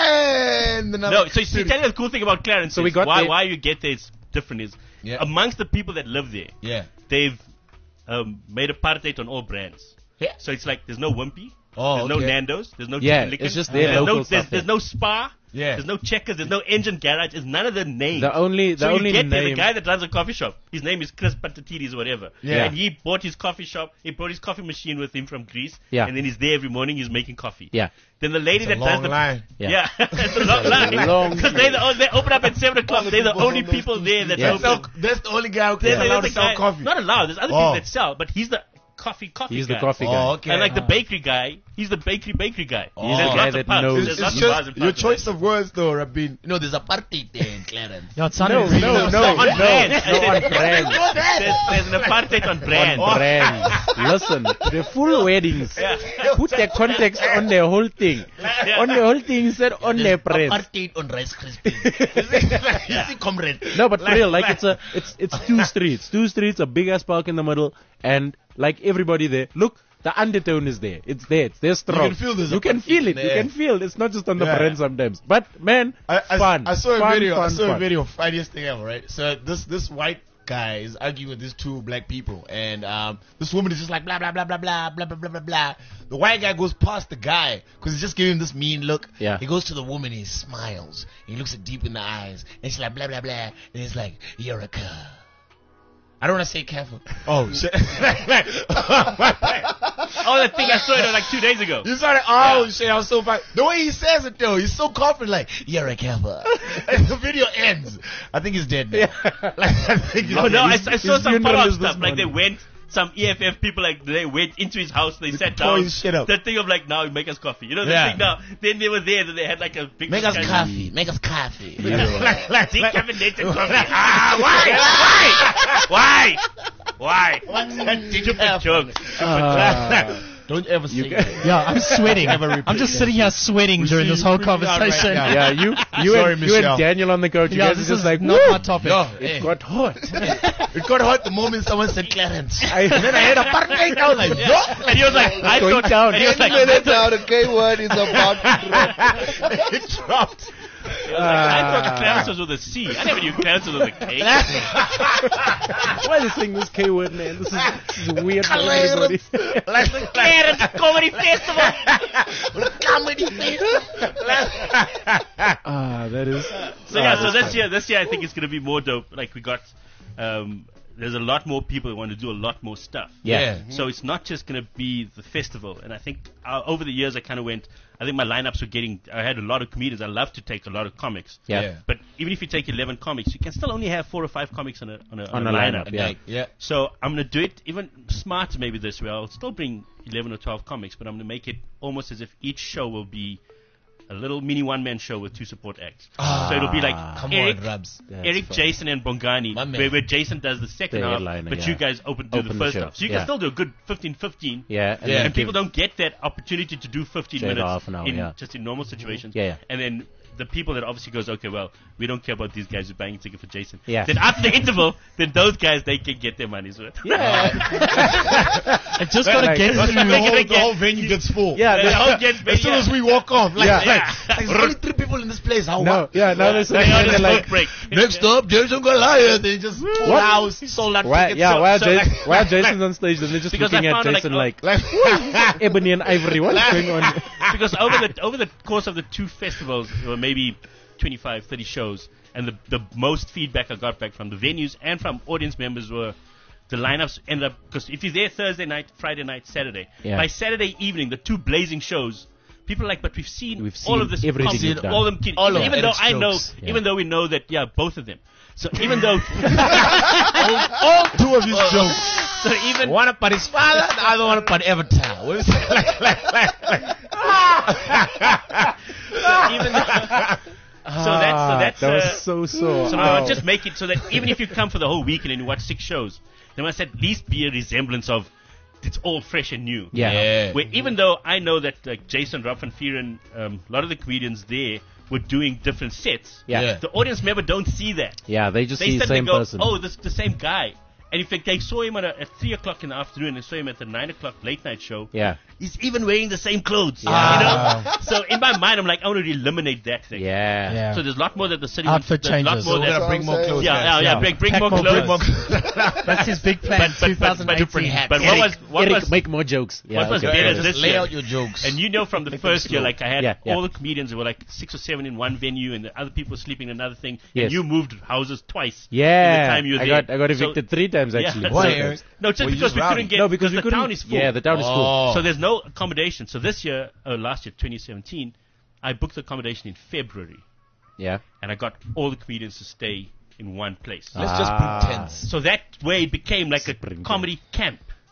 and another. No, so you tell you the cool thing about Clarence. So we is got why there- why you get there is different. Is Yeah. amongst the people that live there, Yeah. they've made apartheid on all brands. Yeah. So it's like there's no Wimpy, Oh, there's no okay. Nando's, there's no Yeah, Chicken Licken. it's just their there's local no, stuff there's no Spa, Yeah. there's no Checkers, there's no Engine Garage, it's none of the names. The only so you get there, the name. guy that runs a coffee shop, his name is Chris Patatidis or whatever. Yeah. And he bought his coffee shop, he brought his coffee machine with him from Greece. Yeah. And then he's there every morning, he's making coffee. Yeah. Then the lady It's a that does long the line. Yeah. it's a long line. long Because they open up at 7 o'clock. They're the only people there that Yeah. open. That's the only guy who There's can allow to a sell guy- coffee. Not allowed. There's other Oh. people that sell, but he's the coffee He's guy. the coffee guy. Oh, okay. And like the bakery guy, he's the bakery guy. Oh. There's He's the guy lots that of pubs. knows. There's It's lots of just bars and your pubs. choice of words, though, Rabin. You know, there's apartheid there in Clarence. Yeah, it sounded No, really no, no, on brand. no, on brand. There's an apartheid on brand. On brand. Listen, the full weddings. Put the context on the whole thing. On the whole thing, said on the press. Apartheid on Rice Krispies. You see, comrade. No, but for real, like it's two streets, a big ass park in the middle, and like everybody there. Look, the undertone is there. It's there. It's there strong. can feel there's You a can feel it. there. You can feel. It's not just on the Yeah. brand sometimes. But man, fun. I saw a Fun, video. I fun, saw a fun. video. Funniest thing ever, right? So this white guy is arguing with these two black people, and this woman is just like blah blah blah blah blah blah blah blah blah blah. The white guy goes past the guy because he's just giving him this mean look. Yeah. He goes to the woman. He smiles. He looks her deep in the eyes, and she's like blah blah blah, and he's like, "You're a car." I don't want to say careful. Oh shit! Oh, the thing I saw it like 2 days ago. You started, shit, I was so fine. The way he says it though, he's so confident, like, "You're a camper." And the video ends. I think he's dead now. I think he's Oh dead. no, I His saw some funeral follow-up is this stuff. Like they morning. went, some EFF people, like they went into his house. They sat tore down. his shit up. The thing of like, now make us coffee. You know the Yeah. thing now. Then they were there. Then they had like a big Make us discussion. coffee. Make us coffee. Decaffeinated coffee. Why? Why? Stupid joke. Don't ever say that. Yeah, I'm sweating. Never repeat I'm just that. sitting here sweating We during see this you whole freaking out right conversation. now. Yeah, you Sorry, and Michelle. Daniel on the couch. You Yeah, guys this are just is like, not "Woo, my topic. No, it got hot. It got hot the moment someone said Clarence. I- And then I heard apartheid. I was like, Yeah. no. And he was like, I Going thought, down. and he was like, Minutes now, the K word is about to drop. It dropped. I thought Clarence was with a C. I never knew Clarence was with a K. Why are they saying this K word, man? This is weird for everybody. Clarence Comedy Festival. Comedy festival. That is. So yeah, so this year I think it's gonna be more dope. Like we got, there's a lot more people who want to do a lot more stuff. Yeah. So it's not just gonna be the festival. And I think over the years I kind of went. I think my lineups were getting. I had a lot of comedians. I love to take a lot of comics. Yeah. Yeah. But even if you take 11 comics, you can still only have 4 or 5 comics on a On a lineup, yeah. Yeah. So I'm going to do it even smarter maybe this way. I'll still bring 11 or 12 comics, but I'm going to make it almost as if each show will be a little mini one-man show with 2 support acts. So it'll be like Come Eric, on, Rubs. Eric, fun. Jason, and Bongani, My man. where Jason does the second The half, headliner, but yeah. you guys do Open the the first show. half. So you Yeah. can still do a good 15-15. Yeah. Yeah. then And people give- don't get that opportunity to do 15 Straight minutes half an hour, in yeah. just in normal situations. Yeah, yeah. And then the people that obviously goes, okay, well, we don't care about these guys who are buying a ticket for Jason. Yeah. Then after the interval, then those guys, they can get their money's worth. Yeah. It just got to Like- get The through. whole venue gets full. Yeah. The they- whole gets As soon as we walk off, like, Yeah. like, there's only 3 people in this place. How No. what? Yeah. Now They they're all just like. smoke break. Next up, Jason Goliath. They just full What? house, sold out Why, tickets. yeah, so- while, so Jason, like- while Jason's on stage, then they're just Because looking I at found, Jason like, like, Ebony and Ivory, what's going on? Because over the course of the 2 festivals, there were maybe 25, 30 shows, and the most feedback I got back from the venues and from audience members were the lineups ended up, because if you're there Thursday night, Friday night, Saturday, Yeah. by Saturday evening, the 2 blazing shows, people are like, but we've seen We've all seen of this everything comedy, you've done. all of them, All of even it. though It's I know, jokes. Yeah. even though we know that, yeah, both of them. So even though, all 2 of his jokes. so even One about his father, the other one about Avatar. What is it? even so that's that was so. So Oh. I'll just make it so that even if you come for the whole weekend and you watch 6 shows, there must at least be a resemblance of it's all fresh and new. Yeah. Where even though I know that like Jason, Ruff, and Fearon, a lot of the comedians there were doing different sets. Yeah. Yeah. The audience member don't see that. Yeah, they just They see the suddenly same go, person. oh, this is the same guy. And in fact, they saw him at 3 o'clock in the afternoon and saw him at the 9 o'clock late night show. Yeah. He's even wearing the same clothes. Yeah. You know? So in my mind, I'm like, I want to eliminate that thing. Yeah. Yeah. So there's a lot more that the city Outfit there's a lot changes. more So we're that, gonna bring more clothes. yeah, guys. yeah, bring Pack more more clothes. That's his big plan. 2018. But what Eric, was make more jokes. Yeah, what was okay. better Just this lay year? out your jokes. And you know, from the first year, like I had Yeah, yeah. all the comedians were like 6 or 7 in one venue, and the other people were sleeping in another thing. Yes. And you moved houses twice. Yeah. in the time you were I there. got So- evicted 3 times actually. Yeah, Why, so- Eric? No, just Were you because just we rowdy? couldn't get. No, because we the couldn't. town is full. Yeah, the town is full. Oh. So there's no accommodation. So this year, last year, 2017, I booked the accommodation in February, Yeah. and I got all the comedians to stay in one place. Let's just bring tents. So that way it became like a Spring comedy camp.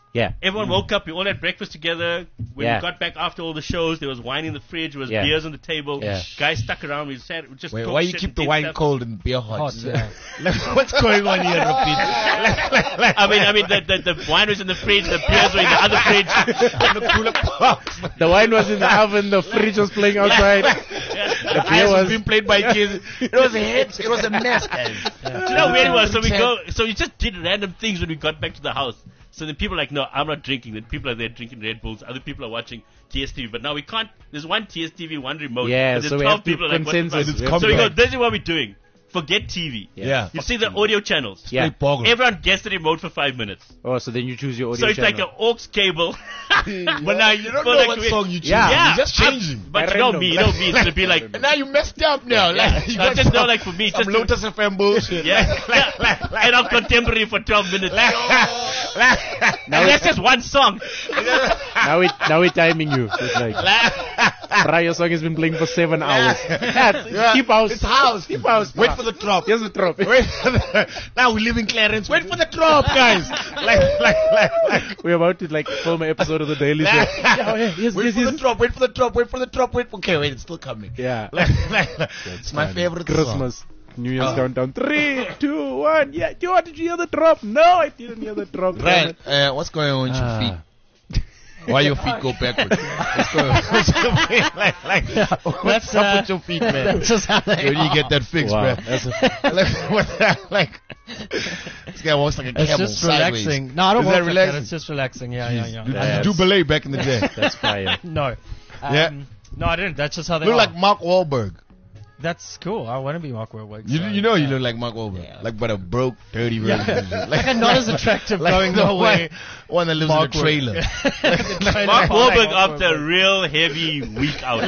Yeah. Everyone woke up. We all had breakfast together. When Yeah. we got back after all the shows, there was wine in the fridge. There was Yeah. beers on the table. Yeah. Guys stuck around. We sat. We just Wait, talked why you shit keep and the did wine stuff. cold and beer hot? Hot, yeah. Like, what's going on here, Rapid? I mean, the wine was in the fridge. The beers were in the other fridge. And the cooler box. The wine was in the oven. The fridge was playing outside. The Ice beer was was. being played by kids. It was a hit. It was a mess, guys. Do you know where it was? So we just did random things when we got back to the house. So then people are like, no, I'm not drinking. Then people are there drinking Red Bulls. Other people are watching TSTV. But now we can't. There's one TSTV, one remote. Yeah, but there's so we 12 have to people like, what the consensus. fuck? We have So to we go, back. this is what we're doing. Forget TV. Yeah. You see the audio channels. Yeah. Straight boggle. Everyone gets the remote for 5 minutes. Oh, so then you choose your audio So it's channel. like an aux cable. But now you don't For know like what we- song you choose. Yeah. You're just changing. But By you know random. me, it's to be like, And now you messed up now. Like, you I got just know some- like for me, some just to- Lotus FM bullshit. yeah, and I'm contemporary for 12 minutes. And that's just one song. Now we're timing you. It's like, Brian song has been playing for 7 hours. Yeah. Keep house. It's house. Keep house. Wait for the drop. Here's the drop. Wait for now we live in Clarence. Wait for the drop, guys. like. We're about to like film an episode of the Daily Show. Yes, Wait for the drop. Wait for the drop. Wait for the drop. Wait. Okay, wait. It's still coming. Yeah. It's my favorite song. Christmas. New Year's countdown. 3, 2, 1. Yeah. Did you hear the drop? No, I didn't hear the drop. Right. What's going on with your feet? Why your feet go backwards? What's going on with your feet? What's up with your feet, man? That's just how they Where do you get that fixed, Wow. man? That's a, like, this guy walks like a It's camel just sideways. relaxing. No, I don't Is walk that like relaxing? that. It's just relaxing. Yeah. You That's- do ballet back in the day. that's fire. No. Yeah. No, I didn't. That's just how they Look are. like Mark Wahlberg. That's cool. I want to be Mark Wahlberg. You know you look like Mark Wahlberg. Like but a broke, dirty version. Like not as attractive going the the way. one that lives Mark in a trailer. Mark Wahlberg after a real heavy week out.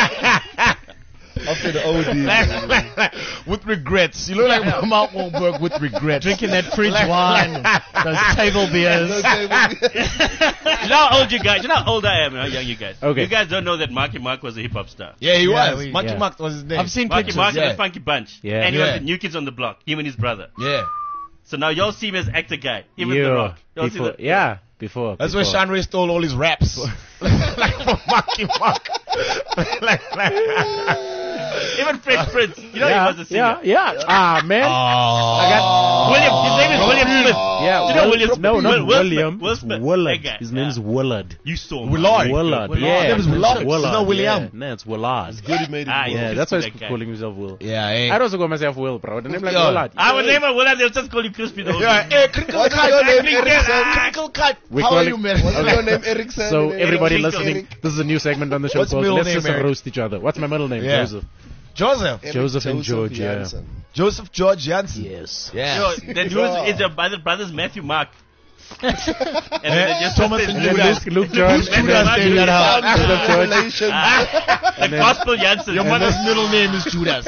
After the OD. With regrets. You look like Mark Wahlberg with regrets. Drinking that fridge wine, those table beers. You know how old you guys? You know how old I am? How young you guys? Okay. You guys don't know that Marky Mark was a hip hop star. Yeah, he Yeah, was. we- Monkey yeah. Mark was his name. I've seen Marky pictures. Mark and yeah. the Funky Bunch. Yeah. And he Yeah. was the New Kids on the Block. Him and his brother. Yeah. So now y'all see him as actor guy. Him and The Yeah. Rock. Y'all see Before, that? yeah. Before. That's where before. Sean Ray stole all his raps. Like from Monkey Mark. Even Fred Prince. You know he was a singer. Yeah. Ah, man. I got William. His name is William Smith. Yeah, Do you know Will- William Smith? No, not Will Smith. William. Will It's Smith. Willard. That guy. His name is Willard. You saw him. Willard. Willard. Willard. Yeah. His name is Willard. Willard. It's not William. Yeah. No, it's Willard. Good, he made it. Ah, work. Yeah, Just that's why that he's guy. calling himself Will. Yeah, eh? I'd also call myself Will, bro. The name like Yeah. Willard. I would name him Willard. They'll just call you Crispy the whole Yeah, time. hey, critical What's cut. your name, Critical Erickson? Critical cut. We How call are it- you, man? What's your name, Erickson? So everybody Eric. listening, this is a new segment on the show What's called middle Let's name, Just Eric? Roast Each Other. What's my middle name? Yeah. Joseph. Joseph. Eric Joseph and George, yeah. Jansen. Joseph George Jansen. Yes. Yeah. Yo, that dude is your brothers Matthew Mark. And then they just Thomas said- and And Judas. then Luke John. Who's Judas in that house? Joseph George. Relation. the Gospel Jansen. Your mother's middle name is Judas.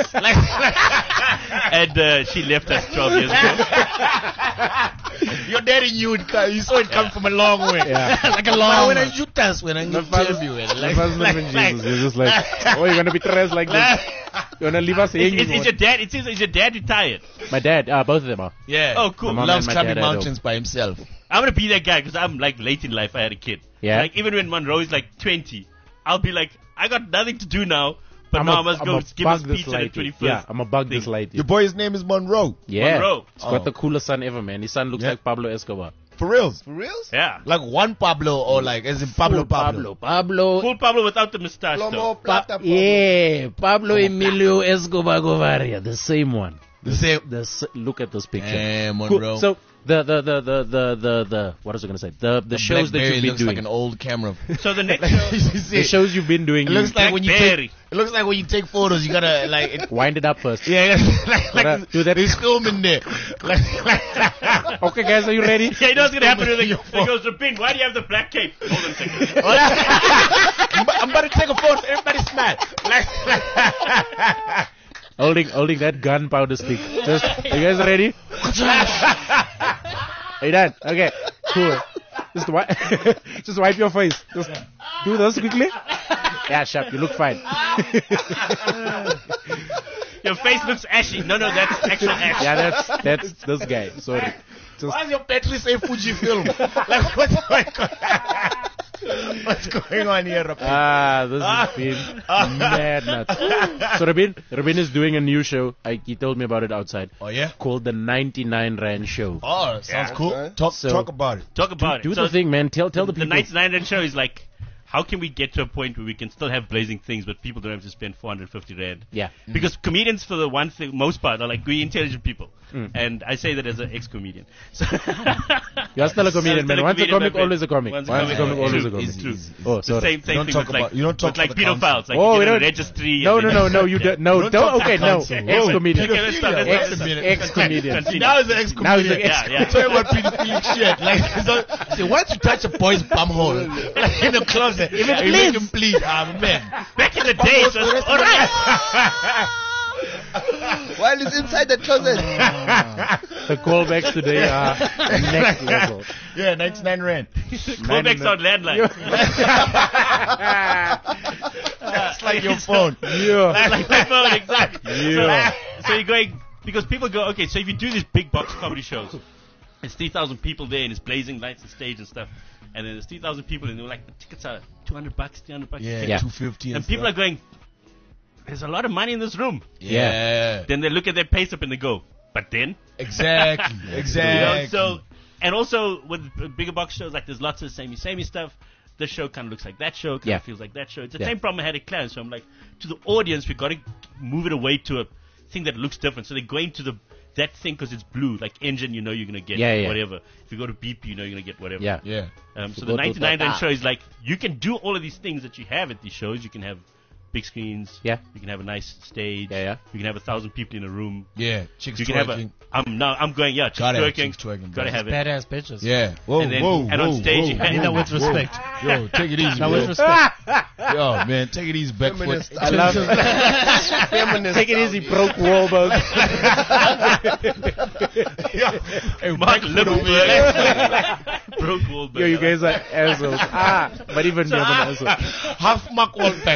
And she left us 12 years ago. Your daddy knew it. You saw it come from a long way. Yeah. Like a long way. When I Judas, when I My father's my father's not even Jesus. He's just like, oh, you're gonna be dressed like this. You're gonna leave us hanging. Is your dad? It seems is your dad retired? My dad, both of them are. Yeah. Oh, cool. My mom Loves and my climbing dad are mountains by himself. I'm gonna be that guy because I'm like late in life. I had a kid. Yeah. Like even when Monroe is like 20, I'll be like, I got nothing to do now, but I'm now a- I must I'm go a give a bug this speech at the lady. 21st. Yeah, I'm a bug this thing. lady. Your boy's name is Monroe. Yeah. Monroe. He's got Oh. the coolest son ever, man. His son looks Yeah. like Pablo Escobar. For reals. For reals? Yeah. Like one Pablo or like as in Pablo Pablo. Pablo. Full Pablo without the mustache Plomo, though. plata, plomo. Yeah, Pablo Emilio Escobar Govaria, the same one. The same. Look at this picture. Cool. Monroe. So the what was I gonna say? The shows that Blackberry you've been looks doing. like an old camera. So the next show, The shows you've been doing. It looks like when you Blackberry. take. It looks like when you take photos, you gotta like. It, Wind it up first. yeah, like Do that. there's film in there. Like, Okay, guys, are you ready? Yeah, you know what's gonna happen with Your it? He phone. goes, Rapin, why do you have the black cape? Hold on a second. I'm about to take a photo. Everybody smile. Like, Holding that gunpowder stick. Just, are you guys ready? Are you done? Okay, cool. Just just wipe your face. Just do this quickly. Yeah, sharp. You look fine. Your face looks ashy. No, that's actual ash. Yeah, that's this guy. Sorry. Why does your battery say Fujifilm? Like, what's going on? What's going on here, Rabin? This has been mad nuts. So Rabin is doing a new show. He told me about it outside. Oh, yeah? Called the 99 Rand Show. Oh, sounds cool. Okay. Talk about it. Talk about Do it. the thing, man. Tell the The people. 99 Rand show is like, how can we get to a point where we can still have blazing things, but people don't have to spend 450 Rand? Yeah. Because comedians, for the one thing, most part, are like, we're intelligent people. And I say that as an ex-comedian. So You're still a comedian, Still man. a Once a comedian, comic, man. always a comic. Once Once a a comic, comic, always a it's comic. true. Oh, The sorry. same You don't thing talk with like, about- you don't talk with like for the council. pedophiles. Like Oh, you we get a don't- registry. No, and no, then- no, no. You don't. No, Don't don't. talk Okay, to no. council. Ex-comedian. Okay, let's stop. Ex-comedian. Continue. Now he's an Now he's ex-comedian. like Yeah, yeah. Tell you what pedophilia shit. Like, so, once you touch a boy's bum hole, like in the closet, you make him bleed. Man. Back in the days, all right. While he's inside the closet. The callbacks today are next level. Yeah, 99 Rand. Callbacks on landline. It's like your phone. Yeah. Like my phone, exactly. Yeah. So you're going, because people go, okay, so if you do these big box comedy shows, there's 3,000 people there and it's blazing lights and stage and stuff, and then there's 3,000 people and they're like, the tickets are $200, $300. Yeah, Yeah. 250. And people are going, there's a lot of money in this room. Yeah. Then they look at their pay slip and they go, but then? Exactly. You know, Exactly. so, and also with bigger box shows, like there's lots of samey stuff. This show kind of looks like that show, kind Yeah. of feels like that show. It's the Yeah. same problem I had at Clarence. So I'm like, to the audience, we got to move it away to a thing that looks different. So they're going to that thing because it's blue, like Engine, you know you're going to get Yeah. whatever. If you go to Beep, you know you're going to get whatever. Yeah. Yeah. So go the to 99 that- Rand show is like, you can do all of these things that you have at these shows. You can have big screens. Yeah. You can have a nice stage. Yeah. You can have 1,000 people in a room. Yeah. Chicks You can have twerking. I'm going, yeah, Gotta have twerking. chicks twerking, Gotta bro. have it. Badass bitches. Yeah. Whoa, And then- whoa, and on whoa, stage whoa, you have- I mean that with respect. Yo, take it easy, No, with man. respect. Yo, man, take it easy, back foot. Feminist. I love Feminist. Take it easy, broke Wahlberg. Hey, Mark back foot over Lippenberg. here. Broke Wahlberg. Yo, you guys are assholes. But even me, I'm an asshole. Half Mark Wahlberg.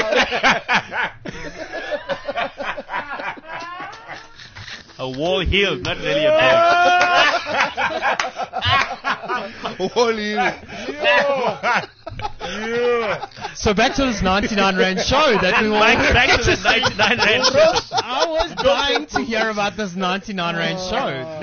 A wall heel, not really a bag. Holy. So back to this 99 Rand show that we were. Back to the 99 Rand show. I was dying to hear about this 99 Rand show.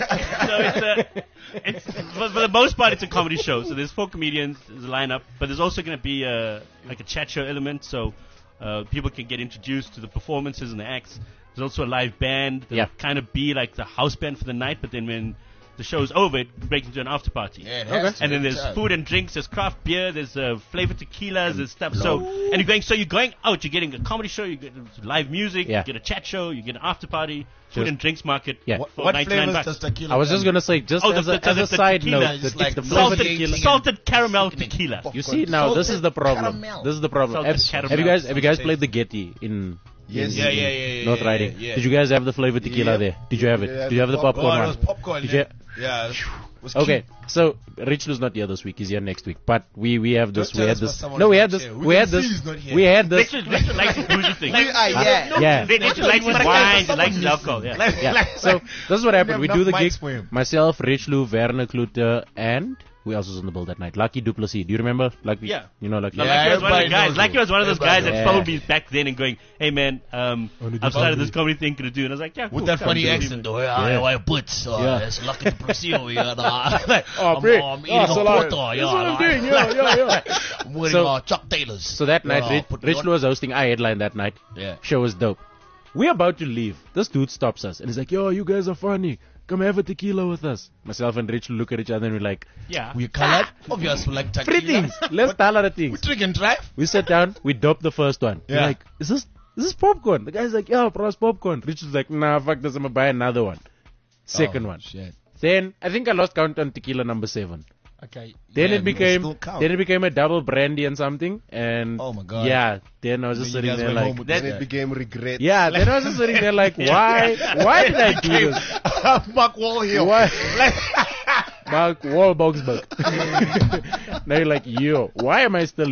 It's for the most part, it's a comedy show. So there's 4 comedians, there's a lineup, but there's also going to be like a chat show element, so people can get introduced to the performances and the acts. There's also a live band. There'll Yeah. kind of be like the house band for the night, but then when the show's over, it breaks into an after party. Yeah, it has to, And then every there's time. food and drinks, there's craft beer, there's flavored tequilas, there's stuff. So you're going out, you're getting a comedy show, you get live music, Yeah. you get a chat show, you get an after party, food Just- and drinks market. Yeah. For What 99 flavors bucks. does tequila I was just come gonna say, just Oh, as the a tequila side note, is the, like the salted flavored tequila. salted caramel tequila. You see now, this is the problem. caramel. This is the problem. Salted Have you caramel. guys played the Getty in? Yes. in North Riding. yeah. Did you guys have the flavored tequila Yep. there? Did you have it? Yeah, Did you have the popcorn Oh, it one? was popcorn. Did Yeah. you- Yeah. it was Okay, cute. so Rich Lou's not here this week. He's here next week. But we have this. Don't We tell had us what this. someone No, we is had not this. here. We We had can see this. he's not here. We had this. Richard likes his bougie thing. Yeah. Richard likes his wine, he likes his alcohol. Yeah. Yeah. So this is what happened. We have do the enough gig. mics for him. Myself, Rich Lou, Werner Klute, and who else was on the bill that night? Lucky Duplessis. Do you remember Lucky? Yeah. You know Lucky. No, Yeah, Lucky was one of everybody the guys. knows Lucky you. was one of those Everybody guys that knows. phoned me back then and going, "Hey man, I've started this comedy thing. Can you do?" And I was like, "Yeah, With cool, that come funny do it." accent, though. Yeah. I butts. Yeah. It's lucky to pursue you. I'm Brie. eating a salad. quarter. That's what I'm doing. Yeah. I'm wearing So- Chuck Taylors. So that night, put me Rich on. Lou was hosting. I headlined that night. Yeah. Show was dope. We're about to leave. This dude stops us and he's like, "Yo, you guys are funny. Come have a tequila with us." Myself and Rich Lou look at each other and we're like, Yeah. We colored. Obviously, like tequila. "Free things. Let's tell other We things." drink and drive. We sat down. We dopped the first one. We're Yeah. like, "Is this popcorn?" The guy's like, "Yeah, bro, it's popcorn." Rich was like, "Nah, fuck this. I'm gonna buy another one." Second Oh, one. Shit. Then I think I lost count on tequila number 7. Okay. Then Yeah, it we became still count. then it became a double brandy and something. And Oh my God. yeah, then I was just Then you sitting guys there went like, home with Then this it guy. became regret. yeah. Then I was just sitting there like, why did I do this? Mark Wall here. Why? Mark Wahlbergsberg. Now you're like, yo, why am I still here?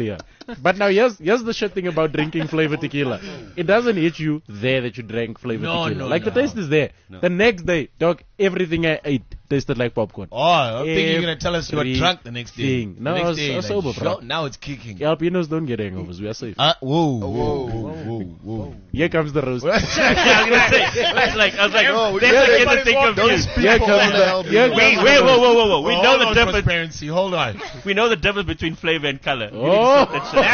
But now here's the shit thing about drinking flavored tequila. It doesn't hit you there that you drank flavored tequila. Like the taste is there. The next day, dog, everything I ate tasted like popcorn. Oh, I'm thinking you're going to tell us you were drunk the next day. No, I was sober, bro. Now it's kicking. Alpinos don't get hangovers. We are safe. Whoa. Here comes the roast. I was gonna say, I was like, that's again the thing of you. Here comes the... Whoa. We know the difference. Transparency. Hold on. We know the difference between flavor and color. Oh.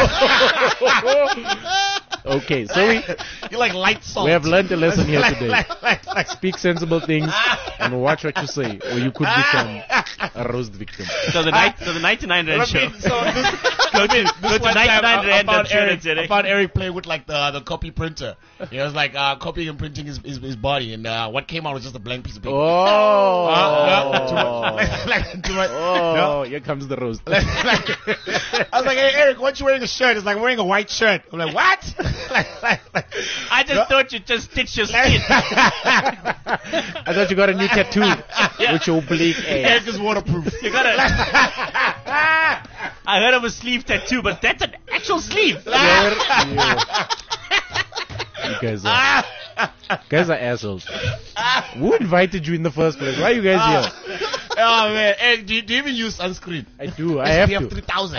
Okay, so You're like light salt. we have learned a lesson here today. Speak sensible things and watch what you say, or you could become a roast victim. So the 99 Rand show. Go to 99 Rand. About Eric playing with like the copy printer. He was like copying and printing his body, and what came out was just a blank piece of paper. Too much. Here comes the roast. I was like, hey Eric, why you wearing a shirt? It's like, I'm wearing a white shirt. I'm like, what? I just thought you just stitched your skin. I thought you got a new tattoo with your oblique ass. Eric is waterproof. You got I heard of a sleeve tattoo, but that's an actual sleeve. You guys are assholes. Who invited you in the first place? Why are you guys here? Oh man, Eric, do you even use sunscreen? I do. I have SPF to. 3000.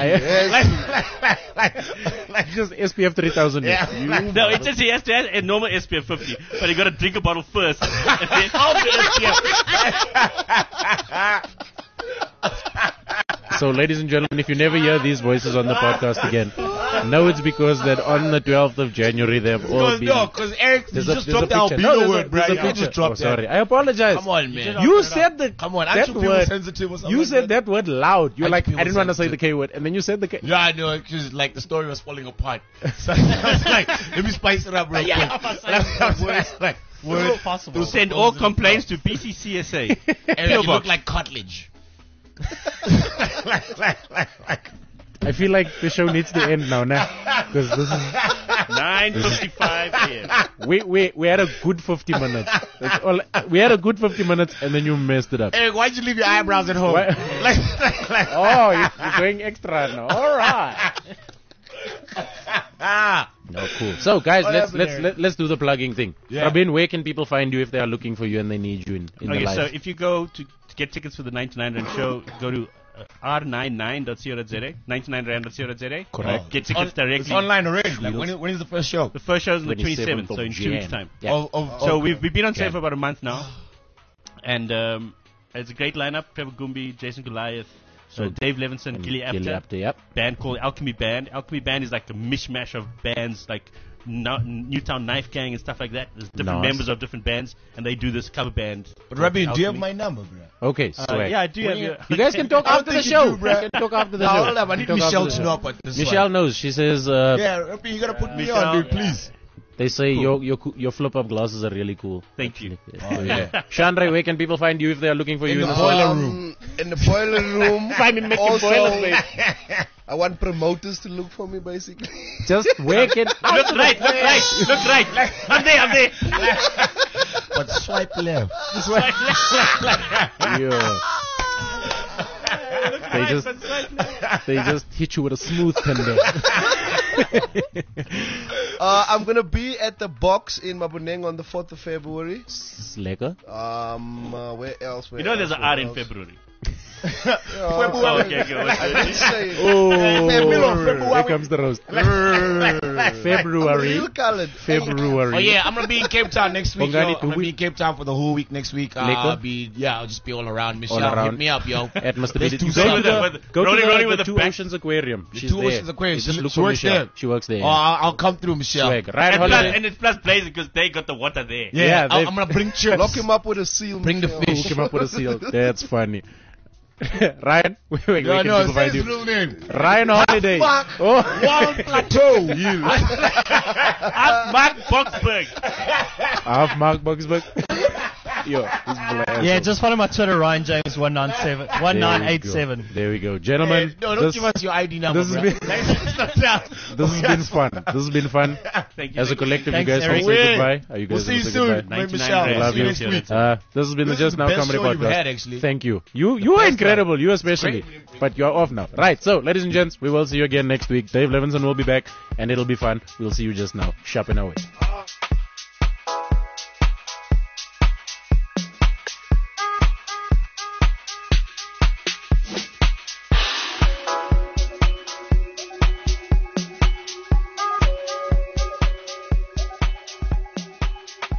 Like just SPF 3000. Yeah. No, it says he has to have a normal SPF 50, but you got to drink a bottle first. And then So, ladies and gentlemen, if you never hear these voices on the podcast again, know it's because that on the 12th of January they have all been. No, because Eric just dropped the picture. albino word, bro. There's a You picture. just dropped that. Sorry, I apologize. Come on, man. You said that. Come on, that aren't you people word. sensitive or something? You said that word loud. You're Aren't like, you I didn't want to say the sensitive? K word, and then you said the K. Yeah, I know, because like the story was falling apart. So I was like, let me spice it up real quick. Like, word possible. send all complaints to BCCSA. and you look like cartilage. I feel like the show needs to end now, because this is 9:55 a.m. we had a good 50 minutes. That's all. We had a good 50 minutes, and then you messed it up. Eric, why'd you leave your eyebrows at home? Why- Oh, you're going extra now. All right. No, cool. So, guys, let's do the plugging thing. Yeah. Rabin, where can people find you if they are looking for you and they need you in the Okay, live? so if you go to get tickets for the 99 Rand show, go to r99.co.za, 99rand.co.za. Correct. Get tickets directly. It's online already. Like, when is the first show? The first show is on the 27th 27th, so in of 2 weeks' Jan. time. Yeah. So we've been on sale Okay. for about a month now, and it's a great lineup. Trevor Gumbi, Jason Goliath, Dave Levinson, Gilly Apter, Yep. band called Alchemy Band. Alchemy Band is like a mishmash of bands like Newtown Knife Gang and stuff like that. There's different Nice. members of different bands, and they do this cover band. But Rabin, do you have Alchemy. my number, bro? Okay, swag. Yeah, I do have your. You guys can talk I after the think you show. do, bruh. You can talk after the No, show. hold up. I You need can talk Michelle after to the know show. about this Michelle one. knows. She says, Yeah, Rabin, you gotta put me Michelle, on, dude, yeah. please. they say your flip-up glasses are really cool. Thank you. Oh, yeah. Chandra, where can people find you if they are looking for you In in the the boiler room. In the boiler room. Find me making Also, boilers, babe. I want promoters to look for me, basically. Just where can... Look right. I'm there. But swipe left. Yeah. They just hit you with a smooth tender. I'm gonna be at the box in Maboneng on the 4th of February. Slacker. Where else? You know there's an R in February. Oh, Okay, good. I didn't say it. Oh, February. here comes the roast. February. Real colored. February. Oh yeah, I'm gonna be in Cape Town next week. Bongani, Yo. I'm gonna 2 be in Cape Town for the whole week next week. Liquor? I'll just be all around. Michelle, All around. hit me up, yo. At Mr. Let's Biddy. do Go something. to the Rolling with the Two back. Oceans Aquarium. The She's Two there. Oceans Aquarium. You just She look for works Michelle. there. She works there. Oh, I'll come through, Michelle. Swag. Ryan And Holiday. it's plus blazing because they got the water there. Yeah, I'm they've- gonna bring chips. Lock him up with a seal. Bring the Michelle. fish. Hook him up with a seal. That's funny. Ryan, where can No, people say find his you? real name. Ryan Holiday. Fuck. Oh. Wall Plateau. Ask Mark Boxberg. Half Mark Boxberg. Yo, this is Yeah, just follow my Twitter, Ryan James 197 1987. There we go, gentlemen. Hey, no, don't give us your ID number, this has bro. been- This This has been fun. This has been fun. Thank you. As a collective, Thanks, you guys Eric. will say goodbye. Are you We'll guys see you gonna say soon, goodbye? mate, 99 Michelle. Grays. Love See you you. next week. This has been the This is Just the Now best Comedy show you've Podcast. had, actually. Thank you. You are incredible. You especially. great. But you're off now. Right. So, ladies and gents, we will see you again next week. Dave Levinson will be back, and it'll be fun. We'll see you just now. Sharpen away.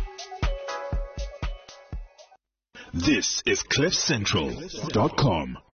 This is CliffCentral.com.